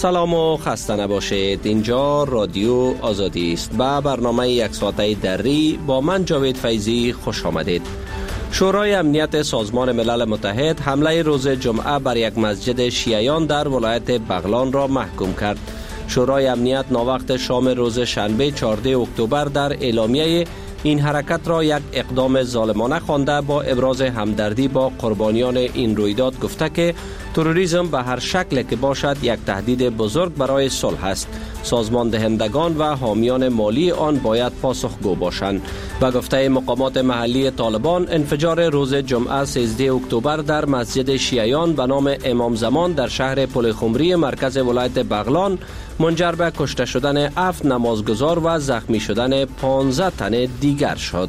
سلام و خسته نباشید. اینجا رادیو آزادی است. به برنامه یک ساعته دری با من جاوید فیضی خوش آمدید. شورای امنیت سازمان ملل متحد حمله روز جمعه بر یک مسجد شیعیان در ولایت بغلان را محکوم کرد. شورای امنیت ناوقت شام روز شنبه 14 اکتبر در اعلامیه این حرکت را یک اقدام ظالمانه خوانده با ابراز همدردی با قربانیان این رویداد گفته که تروریسم به هر شکل که باشد یک تهدید بزرگ برای صلح است. سازمان دهندگان و حامیان مالی آن باید پاسخگو باشند. به گفته مقامات محلی طالبان، انفجار روز جمعه 13 اکتبر در مسجد شیعیان به نام امام زمان در شهر پلخمری مرکز ولایت بغلان منجر به کشته شدن 7 نمازگزار و زخمی شدن 15 تن دیگر شد.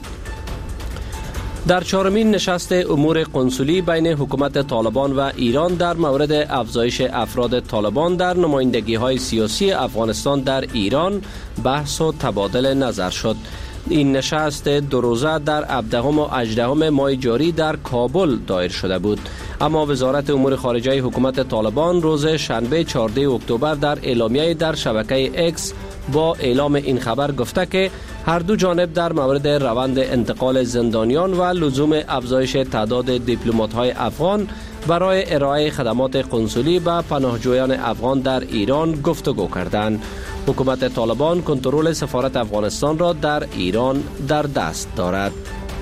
در چهارمین نشست امور قنصلی بین حکومت طالبان و ایران در مورد افزایش افراد طالبان در نمایندگی‌های سیاسی افغانستان در ایران بحث و تبادل نظر شد. این نشست 2 روزه در 17 و 18 ماه جاری در کابل دایر شده بود، اما وزارت امور خارجه حکومت طالبان روز شنبه 14 اکتبر در اعلامیه در شبکه اکس با اعلام این خبر گفته که هر دو جانب در مورد روند انتقال زندانیان و لزوم افزایش تعداد دیپلمات‌های افغان برای ارائه خدمات قنصلی به پناهجویان افغان در ایران گفتگو کردند. حکومت طالبان کنترل سفارت افغانستان را در ایران در دست دارد.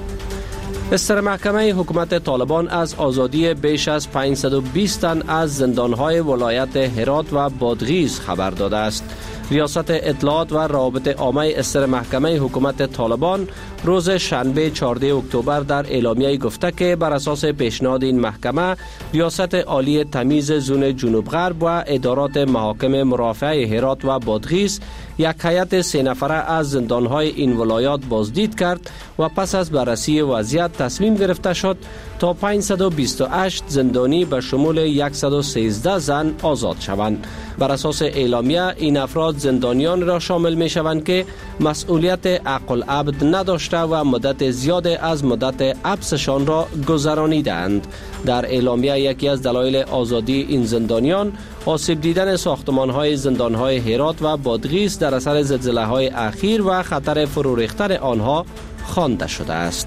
استر محکمه حکومت طالبان از آزادی بیش از 520 تن از زندانهای ولایت هرات و بادغیس خبر داده است. ریاست اطلاعات و روابط عامه استر محکمه حکومت طالبان روز شنبه 14 اکتبر در اعلامیه گفته که بر اساس پیشنهاد این محکمه، ریاست عالی تمیز زون جنوب غرب و ادارات محاکم مرافعه هرات و بادغیس یک هیئت 3 نفره از زندانهای این ولایات بازدید کرد و پس از بررسی وضعیت تصمیم گرفته شد تا 528 زندانی به شمول 113 زن آزاد شوند. بر اساس اعلامیه این افراد زندانیان را شامل می شوند که مسئولیت عقل عبد نداشته و مدت زیاد از مدت حبسشان را گذرانیدند. در اعلامیه یکی از دلایل آزادی این زندانیان آسیب دیدن ساختمان‌های زندان‌های هرات و بادغیس در اثر زلزله‌های اخیر و خطر فرو ریختن آنها خوانده شده است.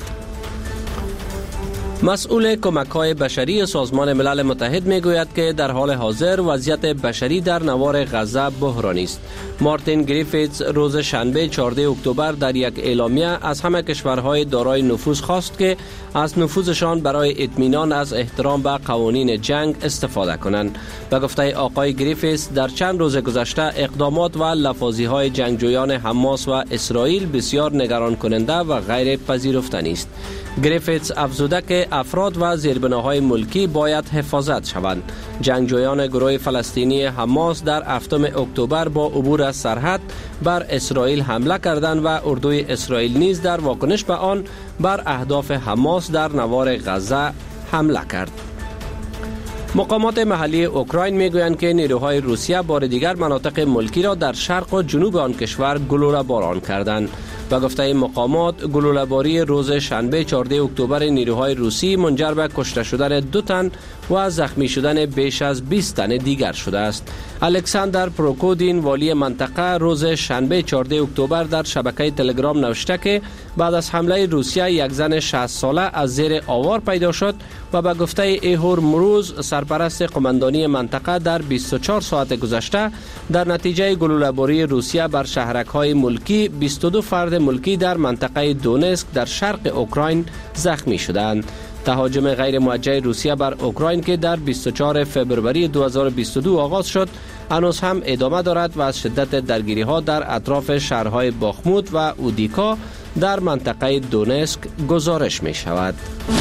مسئول کمک‌های بشری سازمان ملل متحد می‌گوید که در حال حاضر وضعیت بشری در نوار غزه بحرانی است. مارتین گریفیتس روز شنبه 14 اکتبر در یک اعلامیه از همه کشورهای دارای نفوذ خواست که از نفوذشان برای اطمینان از احترام به قوانین جنگ استفاده کنند. به گفته آقای گریفیتس، در چند روز گذشته اقدامات و لفاظی‌های جنگجویان حماس و اسرائیل بسیار نگران کننده و غیر پذیرفتنی است. گریفیتس افزوده که افراد و زیربناهای ملکی باید حفاظت شوند. جنگجویان گروه فلسطینی حماس در 7 اکتبر با عبور از سرحد بر اسرائیل حمله کردند و اردوی اسرائیل نیز در واکنش به آن بر اهداف حماس در نوار غزه حمله کرد. مقامات محلی اوکراین میگویند که نیروهای روسیه بار دیگر مناطق ملکی را در شرق و جنوب آن کشور گلوله باران کردند. به گفته مقامات، گلوله‌باری روز شنبه 14 اکتبر نیروهای روسی منجر به کشته شدن 2 تن و زخمی شدن بیش از 20 تن دیگر شده است. الکساندر پروکودین، والی منطقه، روز شنبه 14 اکتبر در شبکه تلگرام نوشته که بعد از حمله روسیه یک زن 60 ساله از زیر آوار پیدا شد و به گفته ایهور مروز، سرپرست قماندانی منطقه، در 24 ساعت گذشته در نتیجه گلوله‌باری روسیه بر شهرک‌های ملکی 22 فرد ملکی در منطقه دونسک در شرق اوکراین زخمی شدند. تهاجم غیر موجه روسیه بر اوکراین که در 24 فوریه 2022 آغاز شد، هنوز هم ادامه دارد و از شدت درگیری‌ها در اطراف شهرهای باخموت و اودیکا در منطقه دونسک گزارش می شود.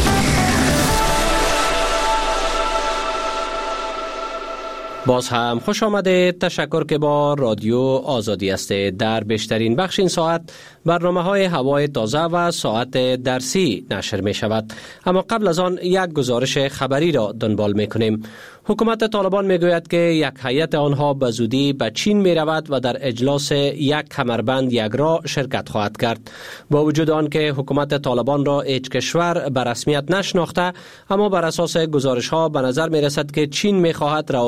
باز هم خوش آمده. تشکر که با رادیو آزادی هستید. در بیشترین بخش این ساعت برنامه‌های هوای تازه و ساعت درسی نشر می شود. اما قبل از آن یک گزارش خبری را دنبال می کنیم. حکومت طالبان می گوید که یک هیئت آنها به زودی به چین می رود و در اجلاس یک کمربند یکرا شرکت خواهد کرد. با وجود آن که حکومت طالبان را هیچ کشور به رسمیت نشناخته، اما بر اساس گزارش ها به نظر می رسد که چین می خواهد روابط خود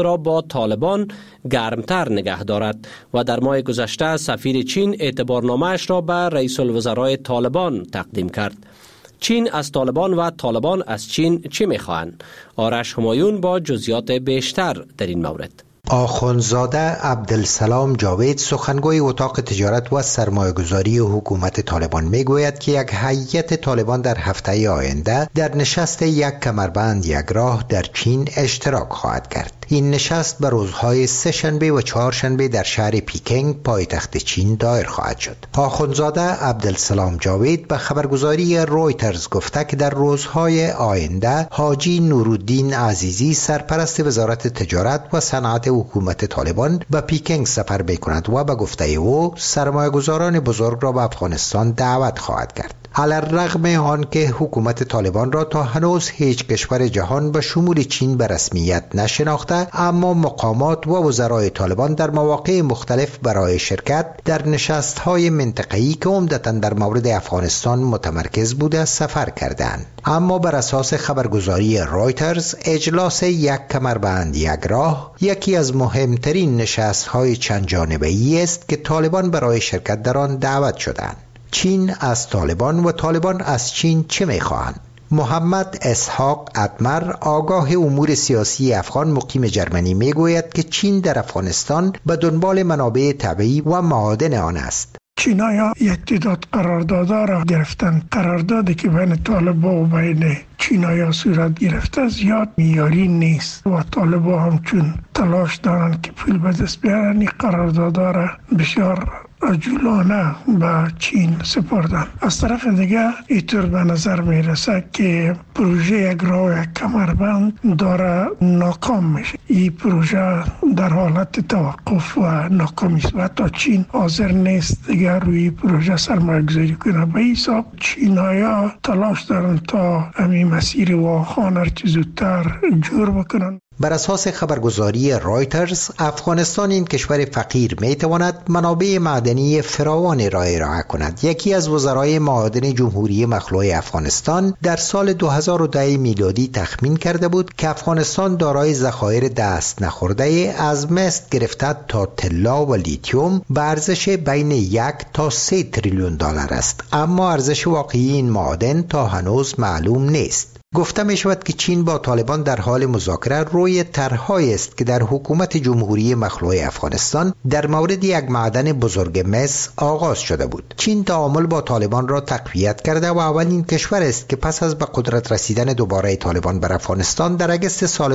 خود را با طالبان گرمتر نگه دارد و در ماه گذشته سفیر چین اعتبارنامه‌اش را به رئیس الوزرای طالبان تقدیم کرد. چین از طالبان و طالبان از چین چی می‌خواهند؟ آرش همایون با جزئیات بیشتر در این مورد. آخوندزاده عبدالسلام جاوید سخنگوی اتاق تجارت و سرمایه‌گذاری حکومت طالبان میگوید که یک هیئت طالبان در هفته آینده در نشست یک کمربند یک راه در چین اشتراک خواهد کرد. این نشست به روزهای سه شنبه و چهار شنبه در شهر پیکنگ پایتخت چین دایر خواهد شد. آخوندزاده عبدالسلام جاوید به خبرگزاری رویترز گفته که در روزهای آینده حاجی نورالدین عزیزی سرپرست وزارت تجارت و صنعت حکومت طالبان به پیکنگ سفر می‌کند و به گفته او سرمایه‌گذاران بزرگ را به افغانستان دعوت خواهد کرد. علی‌الرغم آنکه حکومت طالبان را تا هنوز هیچ کشور جهان به شمول چین به رسمیت نشناخته، اما مقامات و وزرای طالبان در مواقع مختلف برای شرکت در نشست‌های منطقه‌ای که عمدتاً در مورد افغانستان متمرکز بوده سفر کردند. اما بر اساس خبرگزاری رویترز اجلاس یک کمربند یک راه یکی از مهمترین نشست‌های چند جانبه‌ای است که طالبان برای شرکت در آن دعوت شدند. چین از طالبان و طالبان از چین چه می‌خواهند؟ محمد اسحاق اتمر آگاه امور سیاسی افغان مقیم جرمنی میگوید که چین در افغانستان به دنبال منابع طبیعی و معادن آن است. چینایا یک تعداد قراردادها را گرفتند. قراردادی که بین طالبان و بین چینایا صورت گرفته زیاد معیاری نیست و طالبان همچون تلاش دارند که پول به دست بیارن. این قراردادها را بسیار عجولانه به چین سپردن. از طرف دیگه اینطور به نظر میرسه که پروژه یک راه یک کمربند داره ناکام میشه. این پروژه در حالت توقف و ناکامی است و تا چین حاضر نیست دیگر روی پروژه سرمایه گذاری کنه. به حساب چینایا تلاش دارن تا همین مسیر واخان هر چه زودتر جور بکنن. بر اساس خبرگزاری رویترز افغانستان این کشور فقیر میتواند منابع معدنی فراوانی را ارائه کند. یکی از وزرای معادن جمهوری مخلوع افغانستان در سال 2010 میلادی تخمین کرده بود که افغانستان دارای ذخایر دست نخورده از مس گرفته تا طلا و لیتیوم به ارزش بین 1 تا 3 تریلیون دلار است، اما ارزش واقعی این معادن تا هنوز معلوم نیست. گفته می شود که چین با طالبان در حال مذاکره روی طرح‌هایی است که در حکومت جمهوری مخلوع افغانستان در مورد یک معدن بزرگ مس آغاز شده بود. چین تعامل با طالبان را تقویت کرده و اولین کشور است که پس از به قدرت رسیدن دوباره طالبان بر افغانستان در اگست سال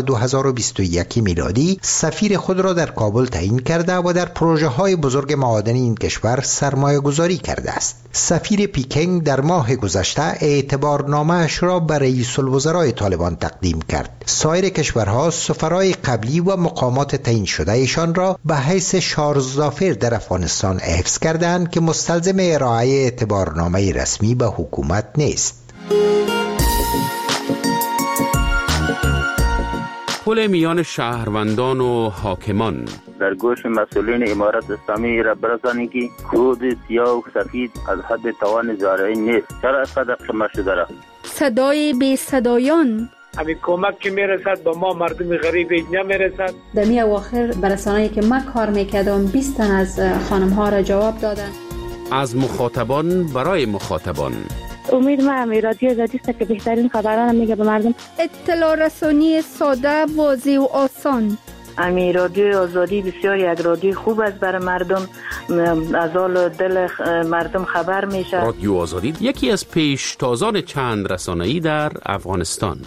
2021 میلادی سفیر خود را در کابل تعیین کرده و در پروژه‌های بزرگ معادن این کشور سرمایه گذاری کرده است. سفیر پیکنگ در ماه گذشته اعتبارنامه‌اش را به رئیس الوزرای طالبان تقدیم کرد. سایر کشورها سفرای قبلی و مقامات تعیین شده ایشان را به حیث شارزافر در افغانستان حفظ کردند که مستلزم ارائه اعتبارنامه رسمی به حکومت نیست. پل میان شهروندان و حاکمان در گوش مسئولین امارت اسلامی را برسانید که کود سیاه و سفید از حد توان زارعی نیست. چرا صدق شما شده را؟ صدای بی صدایان همین کمک که میرسد به ما مردم غریب نمیرسد. در می اواخر برسانه‌ای که من کار میکردم 20 تن از خانم ها را جواب دادن. از مخاطبان برای مخاطبان. امید ما رادیو آزادی است که بهترین خبران میگه به مردم. اطلاع رسانی ساده، واضح و آسان. رادیو آزادی بسیار یک رادیو خوب است برای مردم، از حال دل مردم خبر میشه. رادیو آزادی یکی از پیشتازان چند رسانه‌ای در افغانستان.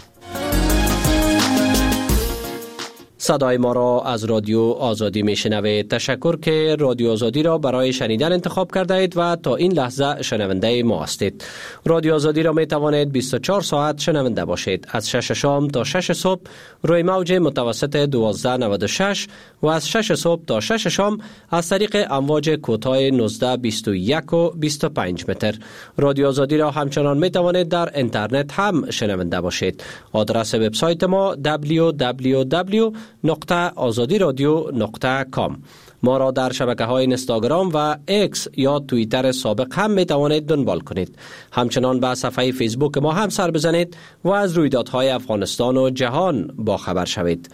صدای ما را از رادیو آزادی میشنوید. تشکر که رادیو آزادی را برای شنیدن انتخاب کرده اید و تا این لحظه شنونده ما هستید. رادیو آزادی را می توانید 24 ساعت شنونده باشید. از 6 شام تا 6 صبح روی موج متوسط 1296 و از 6 صبح تا 6 شام از طریق امواج کوتاه 19، 21 و 25 متر. رادیو آزادی را همچنان می توانید در اینترنت هم شنونده باشید. آدرس وبسایت ما www.azadiradio.com. ما را در شبکه‌های اینستاگرام و اکس یا توییتر سابق هم می توانید دنبال کنید. همچنان به صفحه فیسبوک ما هم سر بزنید و از رویدادهای افغانستان و جهان با خبر شوید.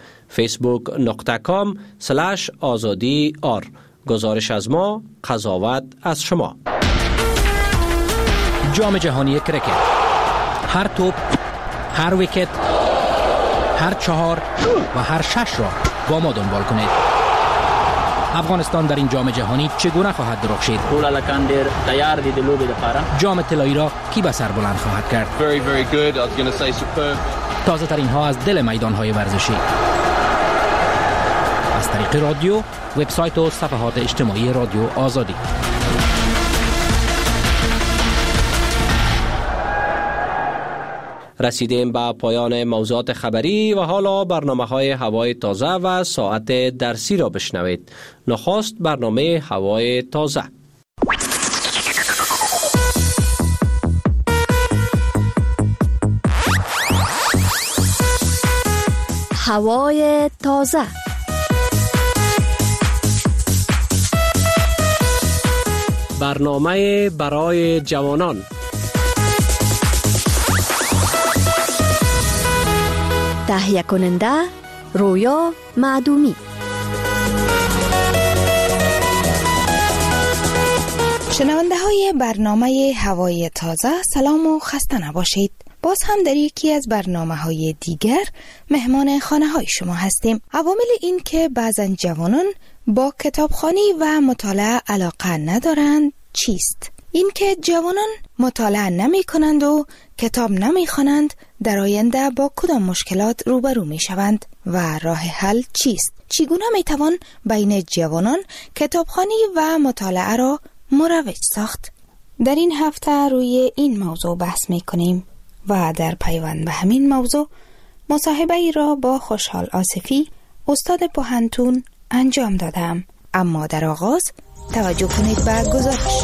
facebook.com/azadi.r. گزارش از ما، قضاوت از شما. جام جهانی کرکت، هر توپ، هر ویکت، هر 4 و هر 6 را با ما دنبال کنید. افغانستان در این جام جهانی چگونه خواهد درخشید؟ ټول دیر تیار دي د لوبې لپاره. جام طلایی را کی به سر بلند خواهد کرد؟ Very good. I was going to say superb. تازه ترین ها از دل میدان های ورزشی. از طریق رادیو، وبسایت و صفحات اجتماعی رادیو آزادی. رسیدیم به پایان موضوعات خبری و حالا برنامه‌های هوای تازه و ساعت درسی را بشنوید. نخست برنامه هوای تازه. هوای تازه. برنامه برای جوانان. تهیه کننده رویا معدومی. شنونده های برنامه هوای تازه، سلام و خسته نباشید. باز هم در یکی از برنامه‌های دیگر مهمان خانه‌های شما هستیم. عوامل این که بعضن جوانان با کتابخوانی و مطالعه علاقه ندارند چیست؟ این که جوانان مطالعه نمی کنند و کتاب نمی خوانند در آینده با کدام مشکلات روبرو می شوند و راه حل چیست؟ چگونه می توان بین جوانان کتابخوانی و مطالعه را مروج ساخت؟ در این هفته روی این موضوع بحث می کنیم و در پیوند به همین موضوع مصاحبه ای را با خوشحال آصفی استاد پوهنتون انجام دادم. اما در آغاز توجه کنید به گزارش.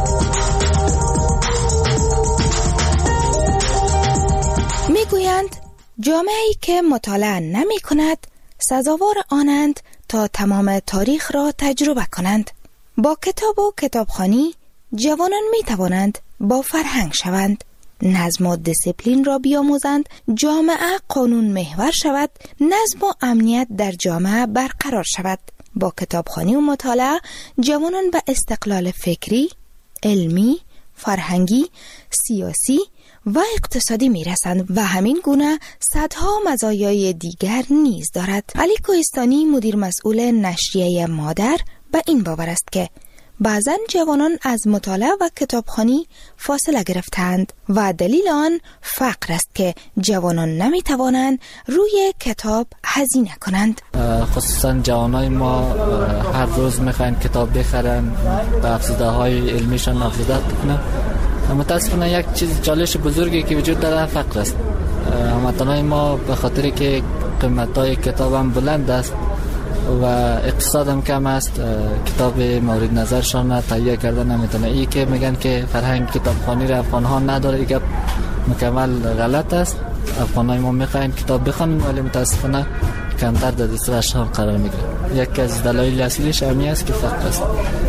میگویند جامعه‌ای که مطالعه نمی کند سزاوار آنند تا تمام تاریخ را تجربه کنند. با کتاب و کتابخوانی جوانان می توانند با فرهنگ شوند، نظم و دیسیپلین را بیاموزند، جامعه قانون محور شود، نظم و امنیت در جامعه برقرار شود. با کتابخوانی و مطالعه جوانان به استقلال فکری، علمی، فرهنگی، سیاسی و اقتصادی میرسند و همین گونه صدها مزایای دیگر نیز دارد. علی کوهستانی مدیر مسئول نشریه مادر به این باور است که بعضن جوانان از مطالعه و کتابخوانی فاصله گرفتند و دلیل آن فقر است که جوانان نمی توانند روی کتاب هزینه کنند. خصوصا جوانای ما هر روز میخواین کتاب بخرن، به افزوده های علمیشان افزوده کنن. متاسفانه یک چیز چالش بزرگی که وجود داره فقر است. هموطنای ما به خاطر که قیمت‌های کتاب هم بلند است و اقتصاد هم کم است، کتاب مورد نظرشان تهیه کردن نمیتونه. ای که میگن که فرهنگ کتابخوانی را افغان ها نداره، دیگه مکمل غلط است. افغانای ما میخواین کتاب بخونن ولی متاسفانه کمتر در دسترسشان قرار میگیره. یکی از دلایل اصلیش همین است که فقر است.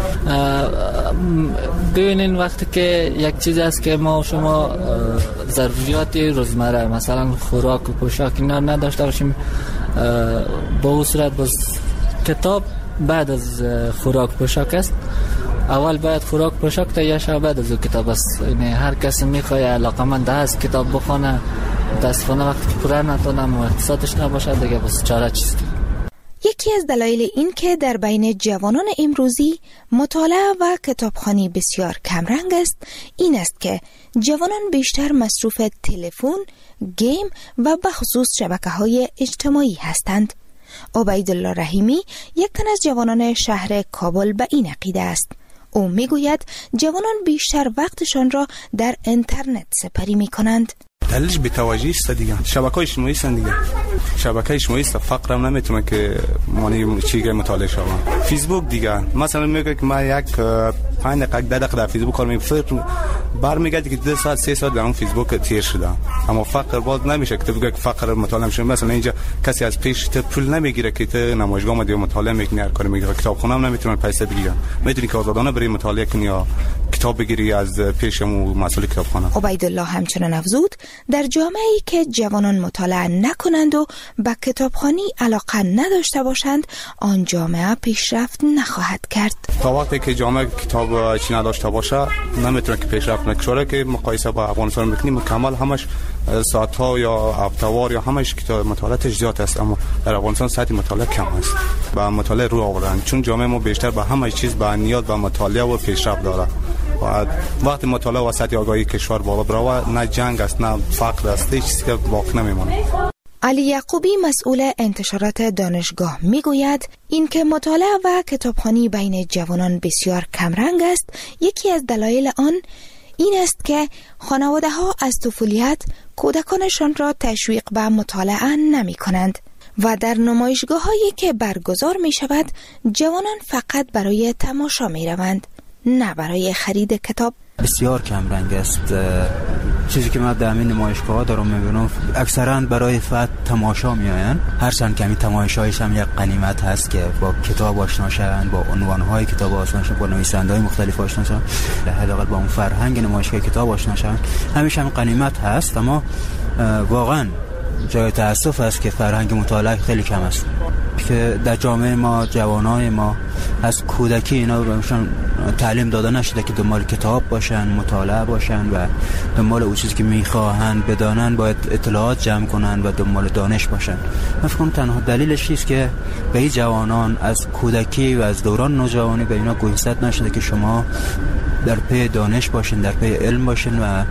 ببینین وقتی که یک چیز است که ما شما ضروریات روزمره مثلا خوراک و پوشاک اینا نداشته باشیم، با اون صورت باز کتاب بعد از خوراک پوشاک است. اول باید خوراک پوشاک تهیه شود، بعد از کتاب است. یعنی هر کسی میخواد علاقمند است کتاب بخونه، متاسفانه وقتی که پوره نتونم و اقتصادش نباشه دیگه بس چاره چیست. یکی از دلایل این که در بین جوانان امروزی مطالعه و کتابخوانی بسیار کمرنگ است این است که جوانان بیشتر مصروف تلفن، گیم و به خصوص شبکه‌های اجتماعی هستند. عبیدالله رحیمی یک تن از جوانان شهر کابل به این عقیده است. او میگوید جوانان بیشتر وقتشان را در اینترنت سپری می‌کنند. دلیلش بی‌توجهی است دیگه. شبکه‌های اجتماعی است دیگه. شبکه اجتماعی است، فقر هم نمیتونه که معنی چیزی مطالعه شوم. فیسبوک دیگه مثلا میگه که من یک 5 دقیقه 10 دقیقه در فیسبوک کار می‌کنی، برمیگردی که 2 ساعت 3 ساعت در اون فیسبوک تیر شده. اما فقر باز نمیشه که تو بگی که فقر مطالعه میشه. مثلا اینجا کسی از پیش تو پول نمیگیره که تو نمایشگاه اومدی مطالعه میکنی، هر کاری میگیره. کتابخونه هم نمیتونن پیسه بگیرن، میتونی که آزادانه بری مطالعه کنی یا کتاب بگیری از پیشمو مسئول کتابخانه. عبیدالله همچنین افزود در جامعه‌ای که جوانان مطالعه نکنند و به کتابخوانی علاقه نداشته باشند، آن جامعه پیشرفت نخواهد کرد. تا وقتی که جامعه کتاب چی نداشته باشه نمیتونه که پیشرفت نکنه. که مقایسه با افغانستان میکنیم مکمل همش ساعت‌ها یا هفته‌وار یا همش کتاب مطالعه زیاد است، اما در افغانستان سطح مطالعه کم است. با مطالعه رو آوردن چون جامعه ما بیشتر به همه چیز با نیاز به مطالعه و پیشرفت داره. و وقتی مطالعه و سطح آگاهی کشور بالا بره، نه جنگ است نه فقر است، هیچ چیزی که باقی نمیمونه. علی یعقوبی مسئول انتشارات دانشگاه میگوید اینکه مطالعه و کتابخوانی بین جوانان بسیار کمرنگ است. یکی از دلایل آن این است که خانواده ها از طفولیت کودکانشان را تشویق به مطالعه نمی کنند و در نمایشگاه هایی که برگزار می شود جوانان فقط برای تماشا می روند، نه برای خرید کتاب. بسیار کم رنگ است. چیزی که من در همین نمایشگاه ها دارم میبینم اکثرا برای فقط تماشا میآیند. هرچند که همین تماشایش هم یک غنیمت هست که با کتاب آشنا شوند، با عنوان‌های کتاب آشنا شوند، با نویسنده‌های مختلف آشنا شوند، حداقل با اون فرهنگ نمایشگاه کتاب آشنا شوند. همیشه هم غنیمت هست، اما واقعا جای تأسف است که فرهنگ مطالعه خیلی کم است. که در جامعه ما جوانای ما از کودکی اینا بهشون تعلیم داده نشده که دنبال کتاب باشن، مطالعه باشن و دنبال اون چیزی که میخواهن بدانن باید اطلاعات جمع کنن و دنبال دانش باشن. من فکر کنم تنها دلیلش است که به این جوانان از کودکی و از دوران نوجوانی به اینا گوشزد نشده که شما در پی دانش باشین، در پی علم باشین و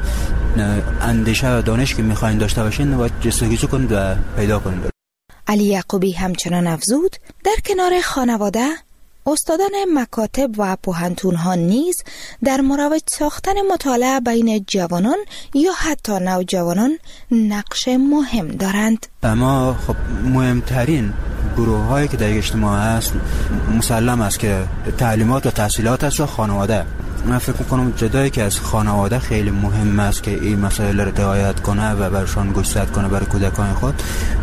اندیشه و دانش که میخواین داشته باشین باید جستجو کنید و پیدا کنید. علی یعقوبی همچنان افزود در کنار خانواده، استادان مکاتب و پوهنتون‌ها نیز در مروج ساختن مطالعه بین جوانان یا حتی نوجوانان نقش مهم دارند. اما خب مهمترین گروه هایی که در اجتماع هست مسلم است که تعلیمات و تحصیلات است و خانواده. من فکر میکنم جدایی که از خانواده خیلی مهم است که این مسائل را رعایت کنه و برشان گوشزد کنه برای کودکان خود.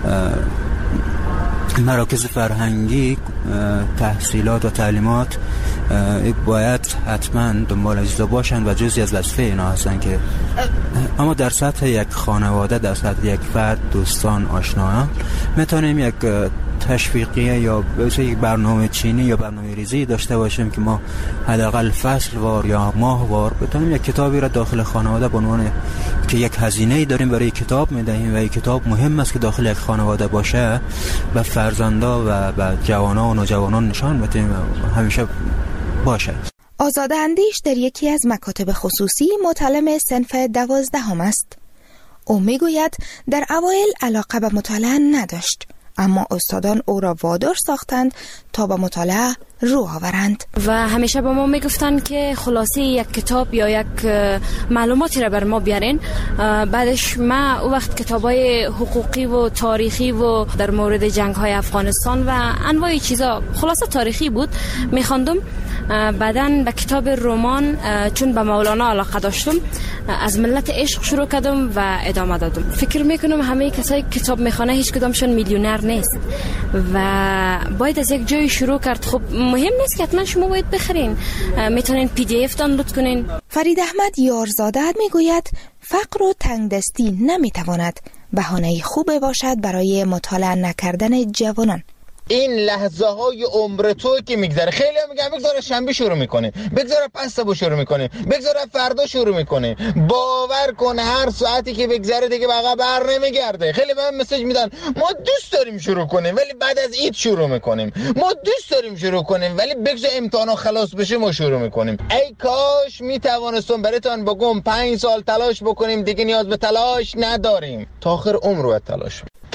مراکز فرهنگی، تحصیلات و تعلیمات باید حتما دنبال اجزا باشند و جزئی از وظیفه اینا هستند که اما در سطح یک خانواده، در سطح یک فرد، دوستان، آشنایان میتونیم یک تشویقیه یا یک برنامه چینی یا برنامه ریزی داشته باشیم که ما حداقل فصل وار یا ماه وار بتونیم یک کتابی را داخل خانواده به عنوان که یک هزینه‌ای داریم برای کتاب میدهیم و این کتاب مهم است که داخل یک خانواده باشه و فرزندا و به جوانان و نوجوانان نشان بدیم همیشه باشه. آزاده اندیش در یکی از مکاتب خصوصی متعلم صنف 12 است. او میگوید در اوایل علاقه به مطالعه نداشت، اما استادان او را وادار ساختند تا به مطالعه رو آورند و همیشه به ما میگفتن که خلاصه یک کتاب یا یک معلوماتی را بر ما بیارین. بعدش ما او وقت کتابای حقوقی و تاریخی و در مورد جنگ های افغانستان و انواع چیزا خلاصه تاریخی بود میخواندم. بعدن به کتاب رمان چون به مولانا علاقه داشتم از ملت عشق شروع کردم و ادامه دادم. فکر میکنم همه کسایی کتاب میخونه هیچ کدامشون میلیونر نیست و باید از یک جای شروع کرد. خب مهم نیست که حتما شما باید بخرین، میتونین PDF دانلود کنین. فرید احمد یارزاده میگوید فقر و تنگدستی نمیتواند بهانه خوبی باشد برای مطالعه نکردن جوانان. این لحظه های عمر تو که میگذره، خیلی هم میگن بگذاره شنبه شروع میکنه، بگذاره پس صبح شروع میکنه، بگذاره فردا شروع میکنه. باور کن هر ساعتی که بگذره دیگه بقا بر نمیگرده. خیلی به من مسیج میدن ما دوست داریم شروع کنیم ولی بعد از عید شروع میکنیم، ما دوست داریم شروع کنیم ولی بگذار امتحانا خلاص بشه ما شروع میکنیم. ای کاش میتوانستم براتون بگم 5 سال تلاش بکنیم، دیگه نیاز به تلاش نداریم، تا آخر عمر باید تلاش.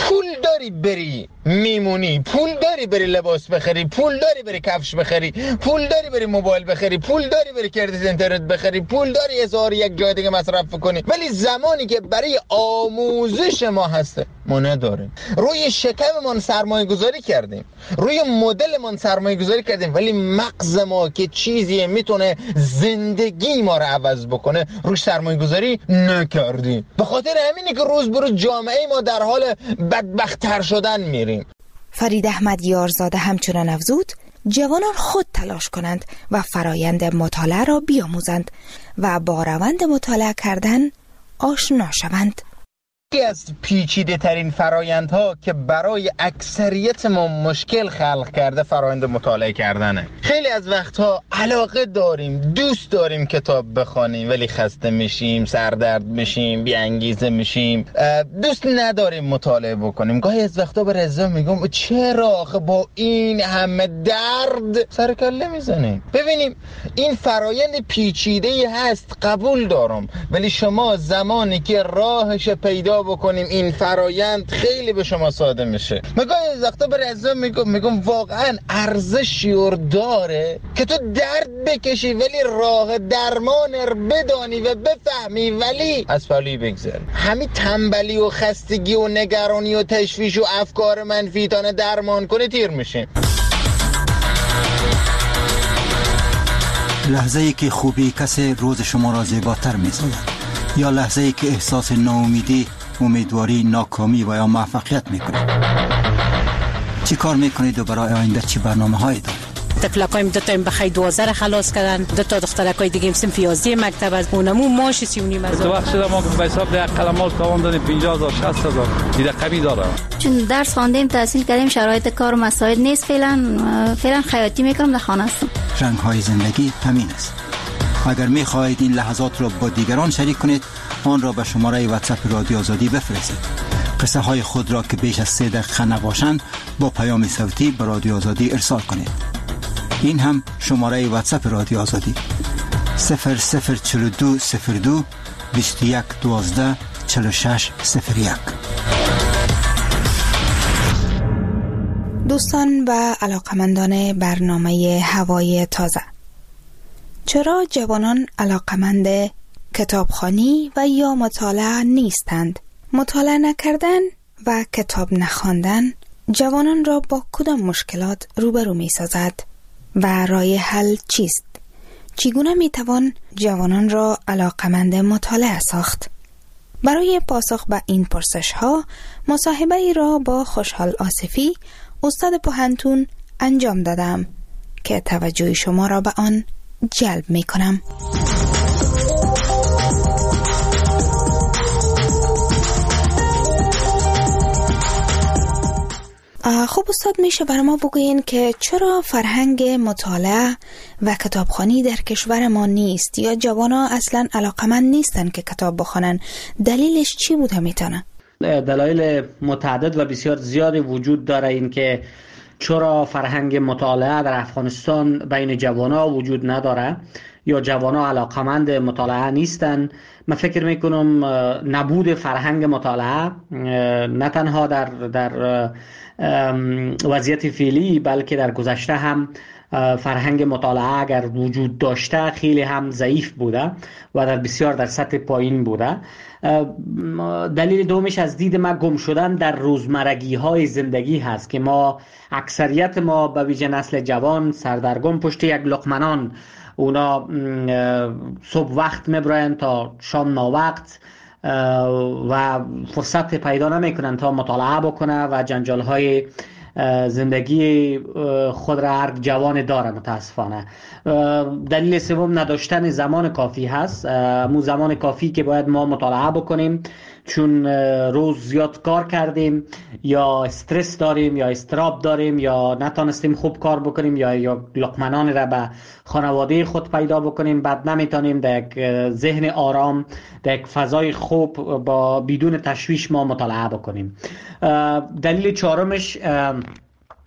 پول داری بری میمونی، پول داری بری لباس بخری، پول داری بری کفش بخری، پول داری بری موبایل بخری، پول داری بری کردیت اینترنت بخری، پول داری 1001 جای دیگه مصرف کنی. ولی زمانی که برای آموزش ما هسته ما نداریم. روی شکممون سرمایه گذاری کردیم، روی مدلمون سرمایه گذاری کردیم، ولی مغز ما که چیزی میتونه زندگی ما رو عوض بکنه روش سرمایه گذاری نکردیم. به خاطر همینه که روز به روز جامعه ما در حال بدبخت‌تر شدن میریم. فرید احمد یارزاده همچنان افزود جوانان خود تلاش کنند و فرایند مطالعه را بیاموزند و با روند مطالعه کردن آشنا شوند. یکی از پیچیده ترین فرایندها که برای اکثریت ما مشکل خلق کرده فرایند مطالعه کردنه. خیلی از وقتها علاقه داریم، دوست داریم کتاب بخونیم، ولی خسته میشیم، سردرد میشیم، بی انگیزه میشیم، دوست نداریم مطالعه بکنیم. گاهی از وقتا به رضا میگم چرا آخه با این همه درد سر کله میزنیم؟ ببینیم این فرایند پیچیده‌ای هست، قبول دارم، ولی شما زمانی که راهش پیدا بکنیم این فرایند خیلی به شما ساده میشه. مگاهی از وقتا به رضا میگم واقعا ارزشی داره که تو درد بکشی ولی راه درمان بدانی و بفهمی ولی از پهلوی بگذر. همین تنبلی و خستگی و نگرانی و تشویش و افکار منفی تانه درمان کنه تیر میشین. لحظه ای که خوبی کسی روز شما را زیباتر می‌سازد یا لحظه ای که احساس ناامیدی، امیدواری، ناکامی و یا موفقیت میکنید. چی کار میکنید و برای آینده چی برنامه‌هایی دارید؟ تفلکایم دو تا بخای 12 خلاص کردن، دو تا دخترکای دیگه صنف 11 مکتب از اونمو ماش 39 از. تو وقت شده ما به حساب ده قلمال تاوان دادیم 50000 60000 دیگه کمی داره. چون درس خواندیم، تحصیل کردیم، شرایط کار و مساعد نیست، فعلا خیاطی میکنم، در خانه هستم. رنگ‌های زندگی همین است. اگر می‌خواهید این لحظات را با دیگران شریک کنید، آن را به شماره واتساپ رادیو آزادی بفرستید. قصه های خود را که بیش از 3 دقیقه نباشند با پیام صوتی به رادیو آزادی ارسال کنید. این هم شماره واتساپ رادیو آزادی 004202 21 12 46 01. دوستان و علاقمندان برنامه هوای تازه، چرا جوانان علاقمند کتابخوانی و یا مطالعه نیستند؟ مطالعه نکردن و کتاب نخواندن جوانان را با کدام مشکلات روبرو می سازد و راه حل چیست؟ چگونه می توان جوانان را علاقمند مطالعه ساخت؟ برای پاسخ به این پرسش ها مصاحبه ای را با خوشحال آصفی استاد پوهنتون انجام دادم که توجه شما را به آن جلب می کنم. خب استاد، میشه برای ما بگوین که چرا فرهنگ مطالعه و کتابخوانی در کشور ما نیست یا جوانا اصلا علاقمند نیستن که کتاب بخونن؟ دلیلش چی بوده میتونه؟ دلایل متعدد و بسیار زیادی وجود داره این که چرا فرهنگ مطالعه در افغانستان بین جوانا وجود نداره یا جوانا علاقمند مطالعه نیستن. من فکر میکنم نبود فرهنگ مطالعه نه تنها در وضعیت فعلی بلکه در گذشته هم فرهنگ مطالعه اگر وجود داشته خیلی هم ضعیف بوده و در بسیار در سطح پایین بوده. دلیل دومش از دید ما گم شدن در روزمرگی های زندگی هست که ما اکثریت ما به ویژه نسل جوان سردرگم پشت یک لقمه اونا صبح وقت میبرن تا شام ناوقت و فرصت پیدا نمیکنن تا مطالعه بکنه و جنجال های زندگی خود را هر جوان داره متاسفانه. دلیل سوم نداشتن زمان کافی هست، مو زمان کافی که باید ما مطالعه بکنیم، چون روز زیاد کار کردیم یا استرس داریم یا استراب داریم یا نتانستیم خوب کار بکنیم یا لقمنان را به خانواده خود پیدا بکنیم، بعد نمیتونیم در یک ذهن آرام در یک فضای خوب با بدون تشویش ما مطالعه بکنیم. دلیل چهارمش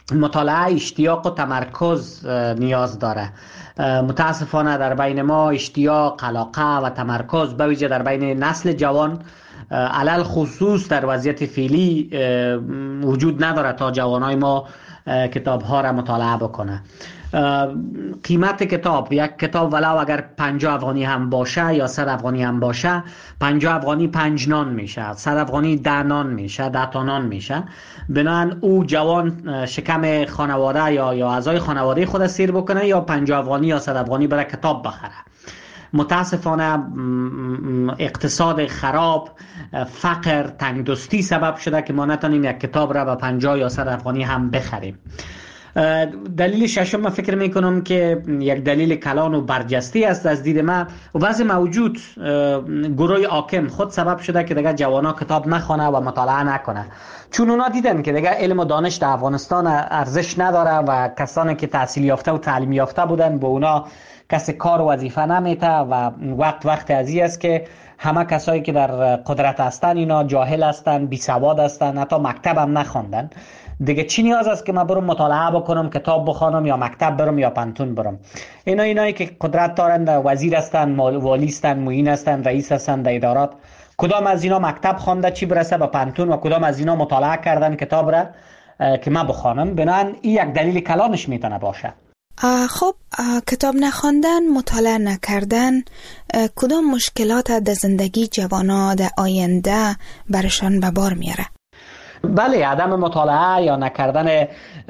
مطالعه اشتیاق و تمرکز نیاز داره. متاسفانه در بین ما اشتیاق، علاقه و تمرکز به ویژه در بین نسل جوان علل خصوص در وضعیت فعلی وجود نداره تا جوانای ما کتاب ها را مطالعه بکنه. قیمت کتاب، یک کتاب ولو اگر 50 افغانی هم باشه یا 100 افغانی هم باشه، 50 افغانی 5 نان میشه، 100 افغانی 10 نان میشه، 10 تا نان میشه. بنابراین او جوان شکم خانواده یا اعضای خانواده خود سیر بکنه یا 50 افغانی یا 100 افغانی برای کتاب بخره. متاسفانه اقتصاد خراب، فقر، تنگدستی سبب شده که ما نتونیم یک کتاب را به 50 یا 100 افغانی هم بخریم. دلیل ششم من فکر میکنم که یک دلیل کلان و برجسته است از دید من. وضع موجود گروه حاکم خود سبب شده که دیگه جوانا کتاب نخونه و مطالعه نکنه، چون اونا دیدن که دیگه علم و دانش در افغانستان ارزش نداره و کسانی که تحصیل یافته و تعلیم یافته بودن به اونا کسی کار و وظیفه نمیته و وقت ازی است که همه کسایی که در قدرت هستن اینا جاهل هستن، بی سواد هستن، حتی مکتب هم نخوندن. دیگه چی نیاز است که من برم مطالعه بکنم، کتاب بخونم یا مکتب برم یا پانتون برم؟ اینایی که قدرت دارن، وزیر هستن، والی هستن، معین هستن، رئیس هستن در ادارات، کدام از اینا مکتب خوانده چی برسه به پانتون و کدام از اینا مطالعه کردن کتاب را که من بخونم؟ بنابراین این یک دلیل کلانش میتونه باشه. خب کتاب نخواندن، مطالعه نکردن کدام مشکلات در زندگی جوانا در آینده برشان به بار میاره؟ بله، عدم مطالعه یا نکردن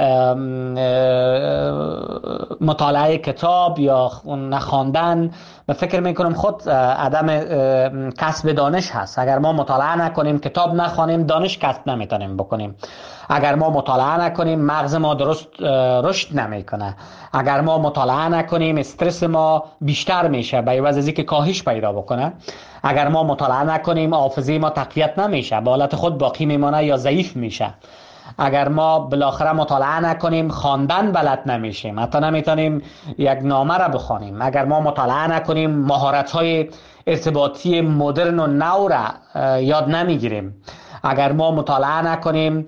مطالعه کتاب یا نخواندن به فکر میکنم خود عدم کسب دانش هست. اگر ما مطالعه نکنیم، کتاب نخوانیم، دانش کسب نمیتونیم بکنیم. اگر ما مطالعه نکنیم، مغز ما درست رشد نمیکنه. اگر ما مطالعه نکنیم، استرس ما بیشتر میشه به عوض از اینکه کاهش پیدا بکنه. اگر ما مطالعه نکنیم، حافظه ما تقویت نمیشه، به حالت خود باقی میمونه یا ضعیف میشه. اگر ما بالاخره مطالعه نکنیم، خواندن بلد نمیشیم، حتی نمیتونیم یک نامه را بخوانیم. اگر ما مطالعه نکنیم، مهارت‌های ارتباطی مدرن و نو را یاد نمیگیریم. اگر ما مطالعه نکنیم،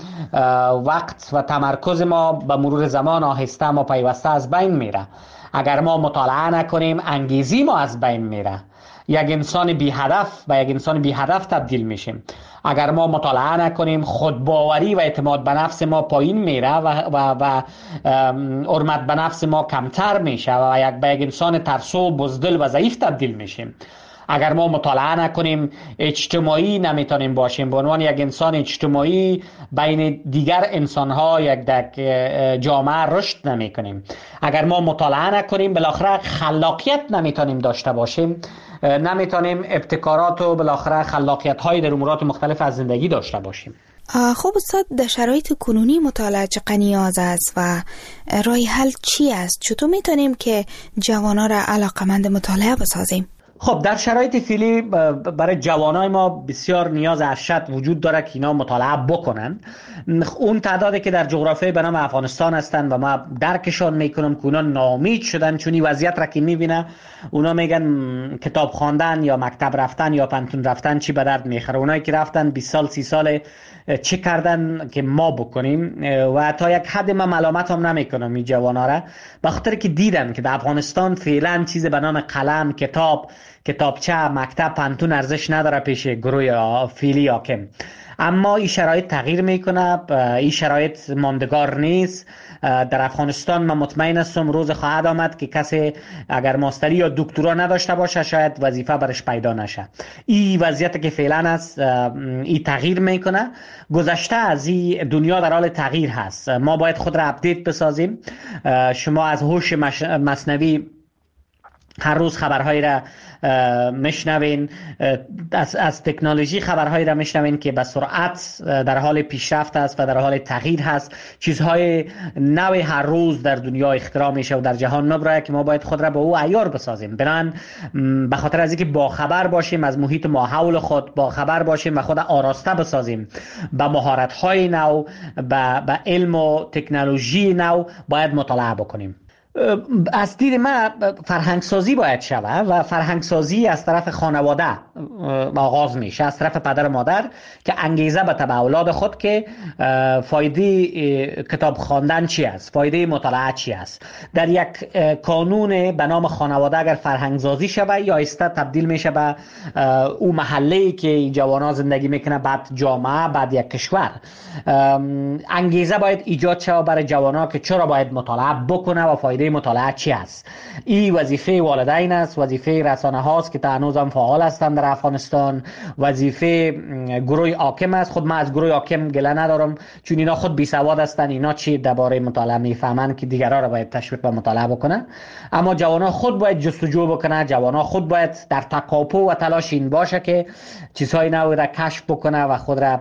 وقت و تمرکز ما به مرور زمان آهسته ما پیوسته از بین میره. اگر ما مطالعه نکنیم، انگیزی ما از بین میره. یک انسان بی هدف به یک انسان بی هدف تبدیل میشیم. اگر ما مطالعه نکنیم، خودباوری و اعتماد به نفس ما پایین میره و حرمت به نفس ما کمتر میشه و به یک انسان ترسو، بزدل و ضعیف تبدیل میشیم. اگر ما مطالعه نکنیم، اجتماعی نمیتونیم باشیم. به عنوان یک انسان اجتماعی بین دیگر انسان‌ها یک جامعه رشد نمیکنیم. اگر ما مطالعه نکنیم، بالاخره خلاقیت نمیتونیم داشته باشیم، نمیتونیم ابتکارات و بالاخره خلاقیت‌های در امورات مختلف از زندگی داشته باشیم. خب استاد، در شرایط کنونی مطالعه چقدر نیاز است و راه حل چی است؟ چطور میتونیم که جوانان را علاقمند مطالعه بسازیم؟ خب در شرایط فعلی برای جوانای ما بسیار نیاز ارشد وجود داره که اینا مطالعه بکنن. اون تعدادی که در جغرافیای به نام افغانستان هستن و ما درکشان میکنم که اونا ناامید شدن، چون این وضعیت را که میبینه اونا میگن کتاب خواندن یا مکتب رفتن یا پانتون رفتن چی به درد میخوره. اونایی که رفتن 20 سال 30 سال چه کردن که ما بکنیم؟ و تا یک حد من ملامت هم نمیکنم این جوانا را، به خاطر که دیدن که در افغانستان فعلا چیز به نام قلم، کتابچه، مکتب، پانتون ارزش نداره پیش گروه فعلی حاکم. اما این شرایط تغییر میکنه، این شرایط ماندگار نیست. در افغانستان من مطمئن هستم روز خواهد آمد که کسی اگر ماستری یا دکترا نداشته باشه شاید وظیفه برش پیدا نشه. این وضعیت که فعلا است این تغییر میکنه. گذشته از این دنیا در حال تغییر هست. ما باید خود را اپدیت بسازیم. شما از هوش مصنوعی هر روز خبرهایی را میشنوین، از تکنولوژی خبرهایی را میشنوین که به سرعت در حال پیشرفت است و در حال تغییر هست. چیزهای نوی هر روز در دنیا اختراع میشه و در جهان مبرای که ما باید خود را به او عیار بسازیم. بنان به خاطر از اینکه با خبر باشیم از محیط ما حول خود، با خبر باشیم و خود آراسته بسازیم به مهارت‌های نو، به علم و تکنولوژی نو، باید مطالعه بکنیم. از دید من فرهنگسازی باید شود و فرهنگسازی از طرف خانواده آغاز میشه، از طرف پدر و مادر که انگیزه به اولاد خود که فایده کتاب خواندن چی است، فایده مطالعه چی است. در یک کانون به نام خانواده اگر فرهنگسازی شود یا ایسته تبدیل میشه به او محله‌ای که جوانان زندگی میکنه، بعد جامعه، بعد یک کشور. انگیزه باید ایجاد شود برای جوانان که چرا باید مطالعه بکنه و فایده مطالعه چی است. این وظیفه والدین است، وظیفه رسانه هاست که هنوز هم فعال هستند در افغانستان، وظیفه گروه حاکم است. خود من از گروه حاکم گله ندارم چون اینا خود بی سواد هستند، اینا چی درباره مطالعه میفهمند که دیگران را باید تشویق به مطالعه بکنه. اما جوانان خود باید جستجو بکنه، جوانان خود باید در تکاپو و تلاش این باشه که چیزهای نو را کشف بکنه و خود را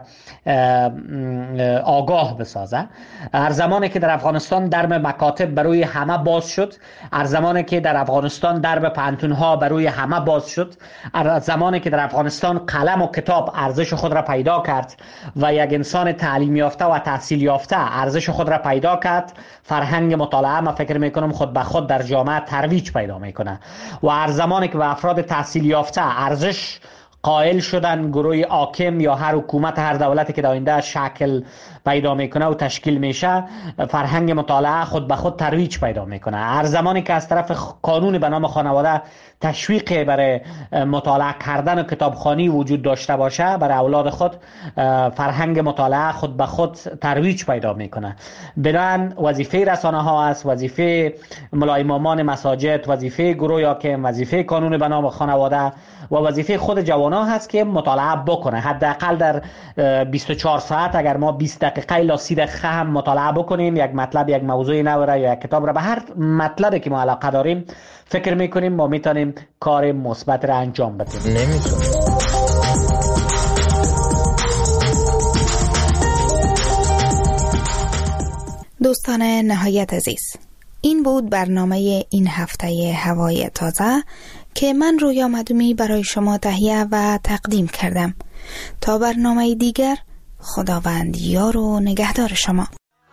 آگاه بسازه. هر زمانی که در افغانستان درب مکاتب برای همه باز شد، هر زمانی که در افغانستان درب پانتون‌ها برای همه باز شد، هر زمانی که در افغانستان قلم و کتاب ارزش خود را پیدا کرد و یک انسان تعلیم یافته و تحصیل یافته ارزش خود را پیدا کرد، فرهنگ مطالعه ما فکر میکنم خود به خود در جامعه ترویج پیدا میکنه. و هر زمانی که به افراد تحصیل یافته ارزش قائل شدن، گروه حاکم یا هر حکومت، هر دولتی که در آینده شکل پیدا میکنه و تشکیل میشه، فرهنگ مطالعه خود به خود ترویج پیدا میکنه. هر زمانی که از طرف قانون به نام خانواده تشویق برای مطالعه کردن و کتابخوانی وجود داشته باشه برای اولاد خود، فرهنگ مطالعه خود به خود ترویج پیدا میکنه. بنابراین وظیفه رسانه ها است، وظیفه ملا امامان مساجد، وظیفه گروه حاکم، وظیفه قانون به نام خانواده و وظیفه خود جوانان هست که مطالعه بکنه. حداقل در 24 ساعت اگر ما 20 دقیقه الی 30 دقیقه هم مطالعه بکنیم، یک مطلب، یک موضوع نو را یا یک کتاب را، به هر مطلبی که ما علاقه داریم فکر میکنیم ما میتونیم کار مثبت را انجام بدیم. نمیتونیم. دوستان نهایت عزیز، این بود برنامه این هفته هوای تازه که من رویا مدومی برای شما تهیه و تقدیم کردم. تا برنامه دیگر، خداوند یار و نگهدار شما.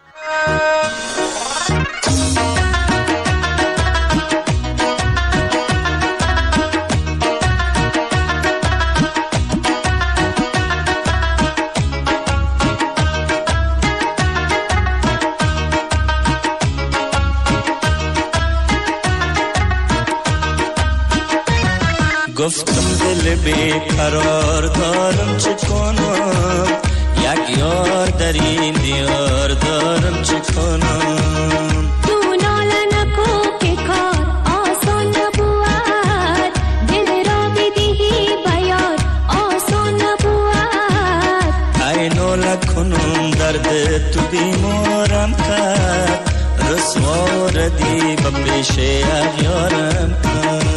گفتم دل بیقرار دارم چه کنم، یک یار در این دیار دارم چه کنم. تو ناله نکو که کار آسان نبود، دل را بدهی بیار آسان نبود. ای ناله کنم درد تو بیمارم کرد، رسوا ردی به پیش اغیارم کرد.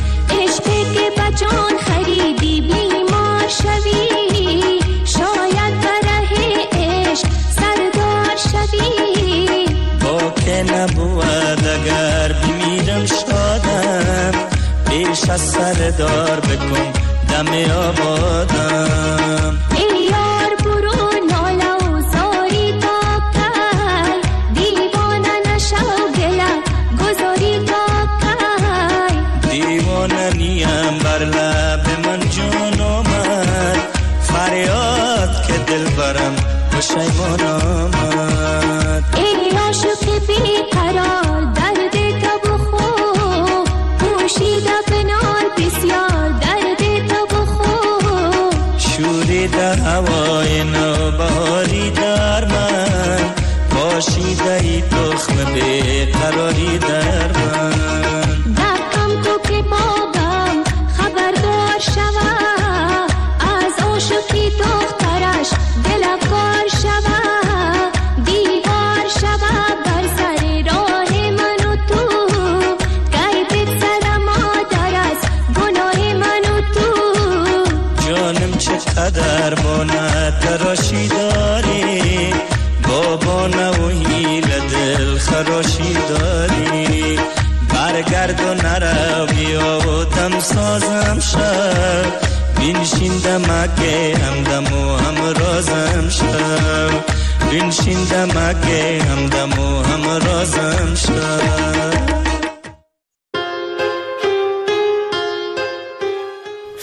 جان خریدی بیمار شوی، شاید بره عشق سردار شوی. با که نبود اگر بمیرم شادم، پیش از سردار بکن دم آبادم. ای یار برو ناله و زاری تا کی، دیوانه نشو گله گذاری تا کی. دیوانه نیم بر لب من جون آمد، فریاد که دل برم پشیمان آمد. ای عاشق بیقرار درد تو بخور، پوشیده بنال بسیار درد تو بخور. شوریده هوای نوبهاری در من، پاشیده ای تخم بیقراری در من. دقم تو که بابم خبردار شوه، از عاشقی دخترش دلکار شوه. دیوار شوه بر سر راه من و تو، غیبت سر مادر از گناه من و تو. جانم چقدر بانه تراشی داری، بابانه و هیل دل خراشی داری. برگرد و نرو بیا و دم سازم شد، بنشین دمکه همدم و همرازم شد. بنشین دمکه همدم و همرازم شد.